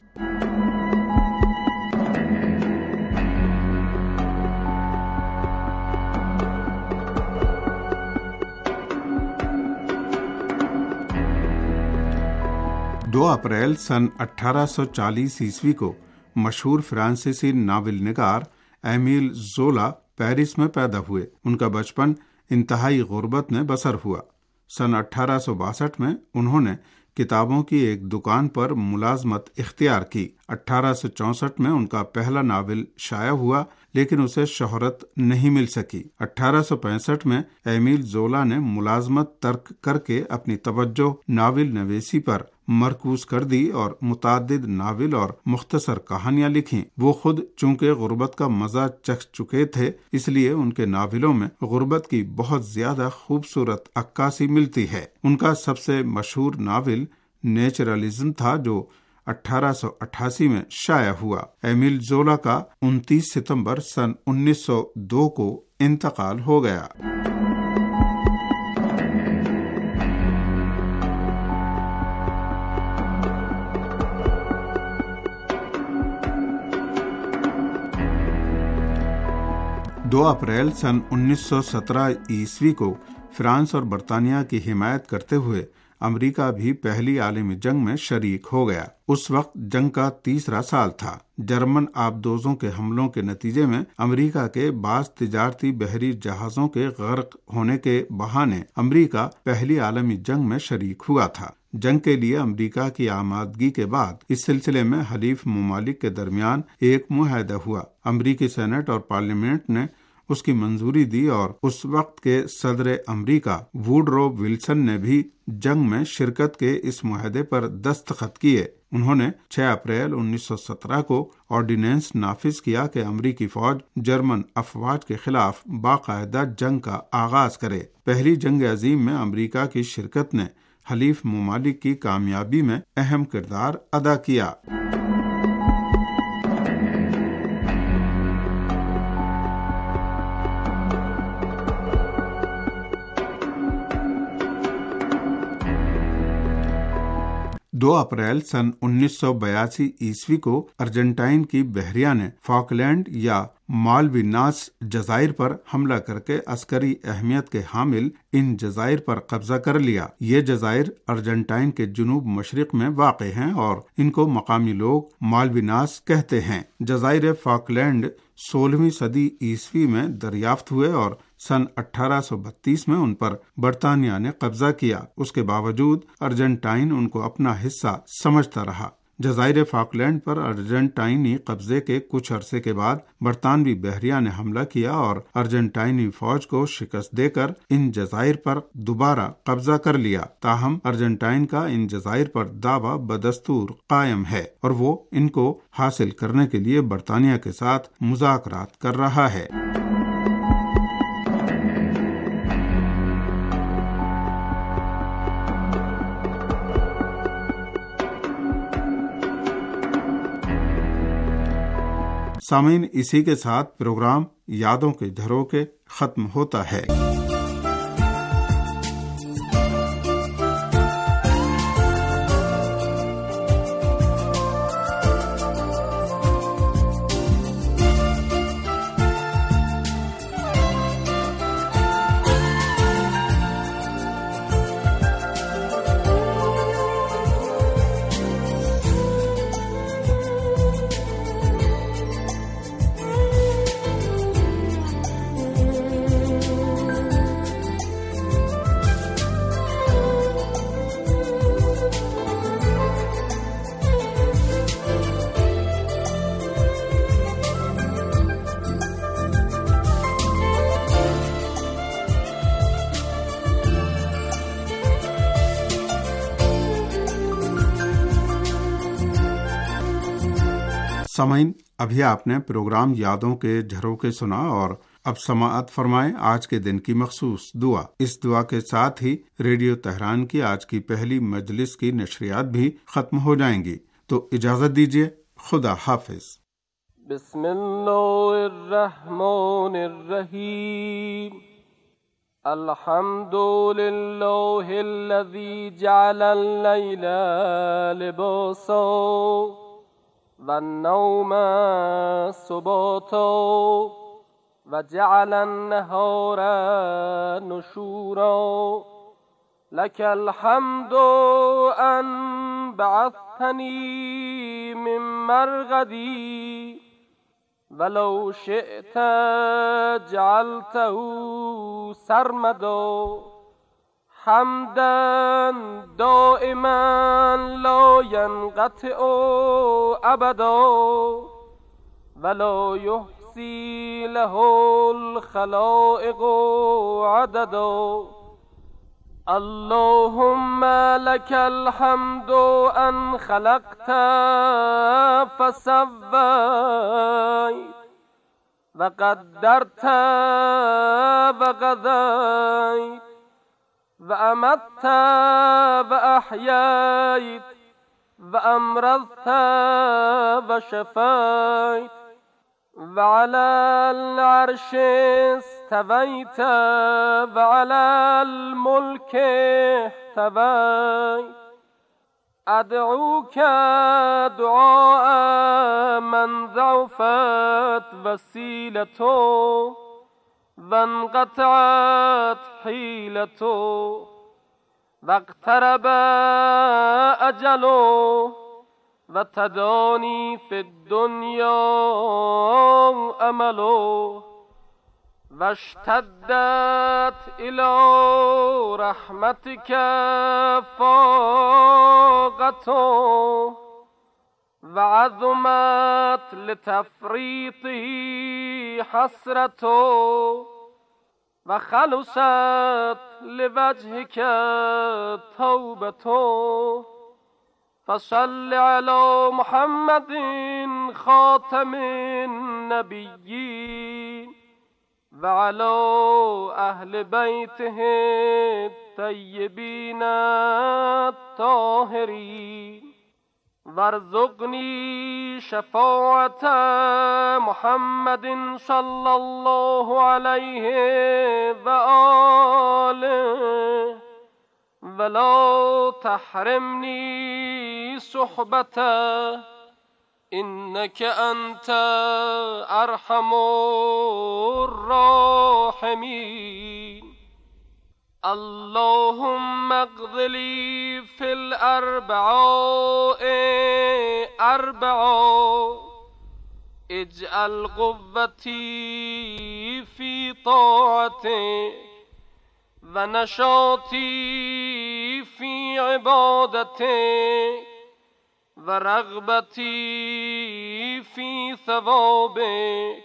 دو اپریل سن 1840 عیسوی کو مشہور فرانسیسی ناول نگار ایمیل زولا پیرس میں پیدا ہوئے۔ ان کا بچپن انتہائی غربت میں بسر ہوا۔ سن 1862 میں انہوں نے کتابوں کی ایک دکان پر ملازمت اختیار کی۔ 1864 میں ان کا پہلا ناول شائع ہوا، لیکن اسے شہرت نہیں مل سکی۔ 1865 میں ایمیل زولا نے ملازمت ترک کر کے اپنی توجہ ناول نویسی پر مرکوز کر دی اور متعدد ناول اور مختصر کہانیاں لکھیں۔ وہ خود چونکہ غربت کا مزہ چکھ چکے تھے، اس لیے ان کے ناولوں میں غربت کی بہت زیادہ خوبصورت عکاسی ملتی ہے۔ ان کا سب سے مشہور ناول نیچرلزم تھا، جو 1888 میں شائع ہوا۔ ایمیل زولا کا 29 ستمبر سن 1902 کو انتقال ہو گیا۔ دو اپریل سن 1917 عیسوی کو فرانس اور برطانیہ کی حمایت کرتے ہوئے امریکہ بھی پہلی عالمی جنگ میں شریک ہو گیا۔ اس وقت جنگ کا تیسرا سال تھا۔ جرمن آبدوزوں کے حملوں کے نتیجے میں امریکہ کے بعض تجارتی بحری جہازوں کے غرق ہونے کے بہانے امریکہ پہلی عالمی جنگ میں شریک ہوا تھا۔ جنگ کے لیے امریکہ کی آمادگی کے بعد اس سلسلے میں حلیف ممالک کے درمیان ایک معاہدہ ہوا۔ امریکی سینٹ اور پارلیمنٹ نے اس کی منظوری دی اور اس وقت کے صدر امریکہ ووڈرو ولسن نے بھی جنگ میں شرکت کے اس معاہدے پر دستخط کیے۔ انہوں نے 6 اپریل 1917 کو آرڈیننس نافذ کیا کہ امریکی فوج جرمن افواج کے خلاف باقاعدہ جنگ کا آغاز کرے۔ پہلی جنگ عظیم میں امریکہ کی شرکت نے حلیف ممالک کی کامیابی میں اہم کردار ادا کیا۔ دو اپریل سن 1982 عیسوی کو ارجنٹائن کی بحریہ نے فاکلینڈ یا مالویناس جزائر پر حملہ کر کے عسکری اہمیت کے حامل ان جزائر پر قبضہ کر لیا۔ یہ جزائر ارجنٹائن کے جنوب مشرق میں واقع ہیں اور ان کو مقامی لوگ مالویناس کہتے ہیں۔ جزائر فاکلینڈ 16ویں صدی عیسوی میں دریافت ہوئے اور سن 1832 میں ان پر برطانیہ نے قبضہ کیا۔ اس کے باوجود ارجنٹائن ان کو اپنا حصہ سمجھتا رہا۔ جزائر فاکلینڈ پر ارجنٹائنی قبضے کے کچھ عرصے کے بعد برطانوی بحریہ نے حملہ کیا اور ارجنٹائنی فوج کو شکست دے کر ان جزائر پر دوبارہ قبضہ کر لیا۔ تاہم ارجنٹائن کا ان جزائر پر دعویٰ بدستور قائم ہے اور وہ ان کو حاصل کرنے کے لیے برطانیہ کے ساتھ مذاکرات کر رہا ہے۔ सामीन, इसी के साथ प्रोग्राम यादों के झरोखे खत्म होता है। सामीन, अभी आपने प्रोग्राम यादों के झरोखे सुना और अब समाअत फरमाएं आज के दिन की मखसूस दुआ। इस दुआ के साथ ही रेडियो तेहरान की आज की पहली मजलिस की नशरियात भी खत्म हो जाएंगी। तो इजाजत दीजिए, खुदा हाफिज। बिस्मिल्लाहिर्रहमानिर्रहीम। अल्हम्दुलिल्लाहिल्लज़ी जअलल लैला लिबासा والنوم سباتا وجعل النهار نشورا لك الحمد أن بعثتني من مرغدي ولو شئت جعلته سرمدا حمدا دائما لا ينقطع أبدا ولا يحصي له الخلائق عددا اللهم لك الحمد أن خلقت فسويت وقدرت وقضيت وأمت وأحييت وأمرضت وشفيت وعلى العرش استويت وعلى الملك احتويت أدعوك دعاء من ضعفت وسيلته وانقطعت حيلته واقترب أجله وتداني في الدنيا أمله واشتدت إلى رحمتك فاقته وعظمت لتفريطه حسرته وخلصت لوجهك توبته فصل على محمد خاتم النبيين وعلى أهل بيته الطيبين الطاهرين وارزقني شفاعة محمد صلى الله عليه وآله ولا تحرمني صحبته إنك أنت أرحم الراحمين اللهم اقض لي في الأربعاء أربعا اجعل قوتي في طاعتك ونشاطي في عبادتك ورغبتي في ثوابك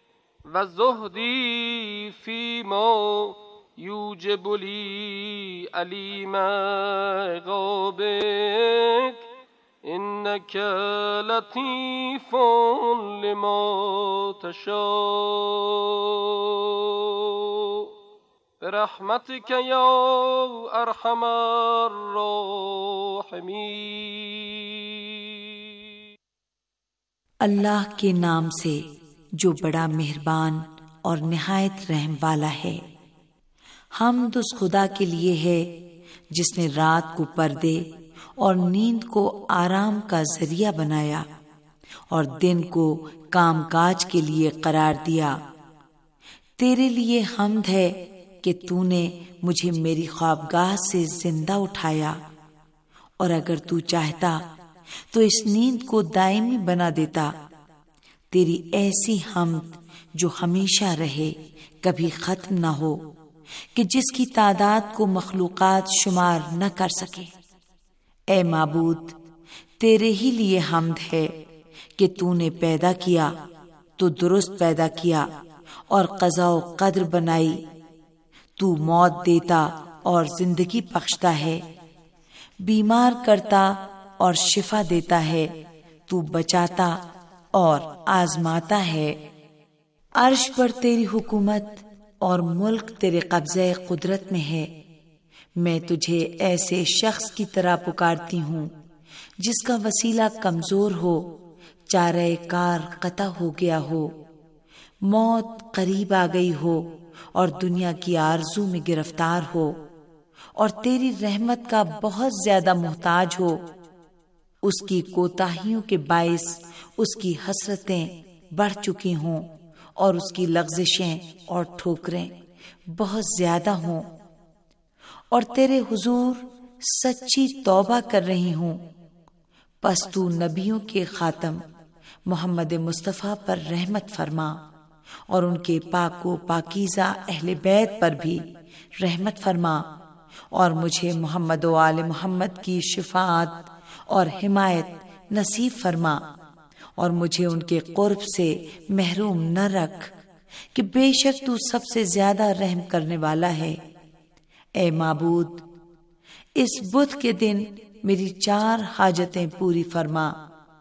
وزهدي فيما يوجب لي أليم عقابك إنك لطيف لما تشاء برحمتك يا أرحم الراحمين. اللہ کے نام سے جو بڑا مہربان اور نہایت رحم والا ہے۔ حمد اس خدا کے لیے ہے جس نے رات کو پردے اور نیند کو آرام کا ذریعہ بنایا اور دن کو کام کاج کے لیے قرار دیا۔ تیرے لیے حمد ہے کہ تو نے مجھے میری خوابگاہ سے زندہ اٹھایا، اور اگر تو چاہتا تو اس نیند کو دائمی بنا دیتا۔ تیری ایسی حمد جو ہمیشہ رہے، کبھی ختم نہ ہو، کہ جس کی تعداد کو مخلوقات شمار نہ کر سکے۔ اے معبود، تیرے ہی لیے حمد ہے کہ تو نے پیدا کیا تو درست پیدا کیا اور قضا و قدر بنائی۔ تو موت دیتا اور زندگی بخشتا ہے، بیمار کرتا اور شفا دیتا ہے، تو بچاتا اور آزماتا ہے۔ عرش پر تیری حکومت اور ملک تیرے قبضہ قدرت میں ہے۔ میں تجھے ایسے شخص کی طرح پکارتی ہوں جس کا وسیلہ کمزور ہو، چارہ کار قطع ہو گیا ہو، موت قریب آ گئی ہو اور دنیا کی آرزو میں گرفتار ہو، اور تیری رحمت کا بہت زیادہ محتاج ہو۔ اس کی کوتاہیوں کے باعث اس کی حسرتیں بڑھ چکی ہوں اور اس کی لغزشیں اور ٹھوکریں بہت زیادہ ہوں، اور تیرے حضور سچی توبہ کر رہی ہوں۔ پس تو نبیوں کے خاتم محمد مصطفیٰ پر رحمت فرما، اور ان کے پاک و پاکیزہ اہل بیت پر بھی رحمت فرما، اور مجھے محمد و آل محمد کی شفاعت اور حمایت نصیب فرما، اور مجھے ان کے قرب سے محروم نہ رکھ، کہ بے شک تو سب سے زیادہ رحم کرنے والا ہے۔ اے معبود، اس بدھ کے دن میری 4 حاجتیں پوری فرما،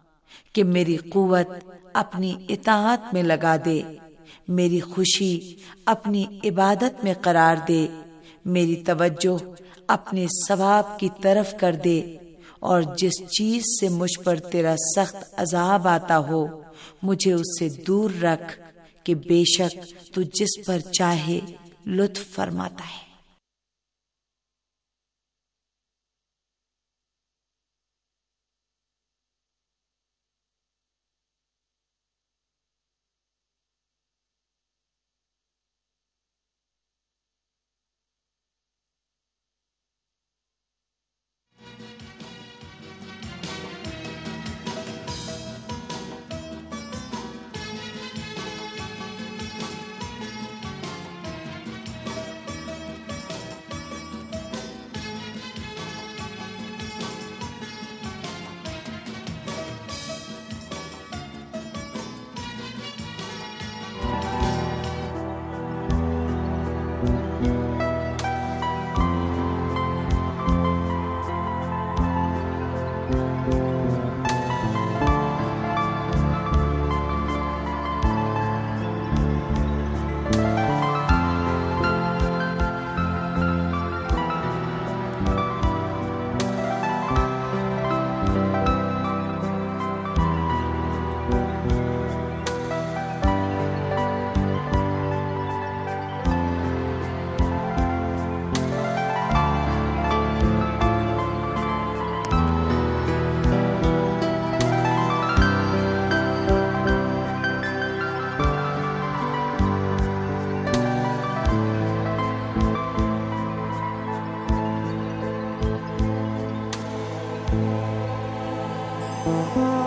کہ میری قوت اپنی اطاعت میں لگا دے، میری خوشی اپنی عبادت میں قرار دے، میری توجہ اپنے ثواب کی طرف کر دے، اور جس چیز سے مجھ پر تیرا سخت عذاب آتا ہو مجھے اس سے دور رکھ، کہ بے شک تو جس پر چاہے لطف فرماتا ہے۔ Thank you.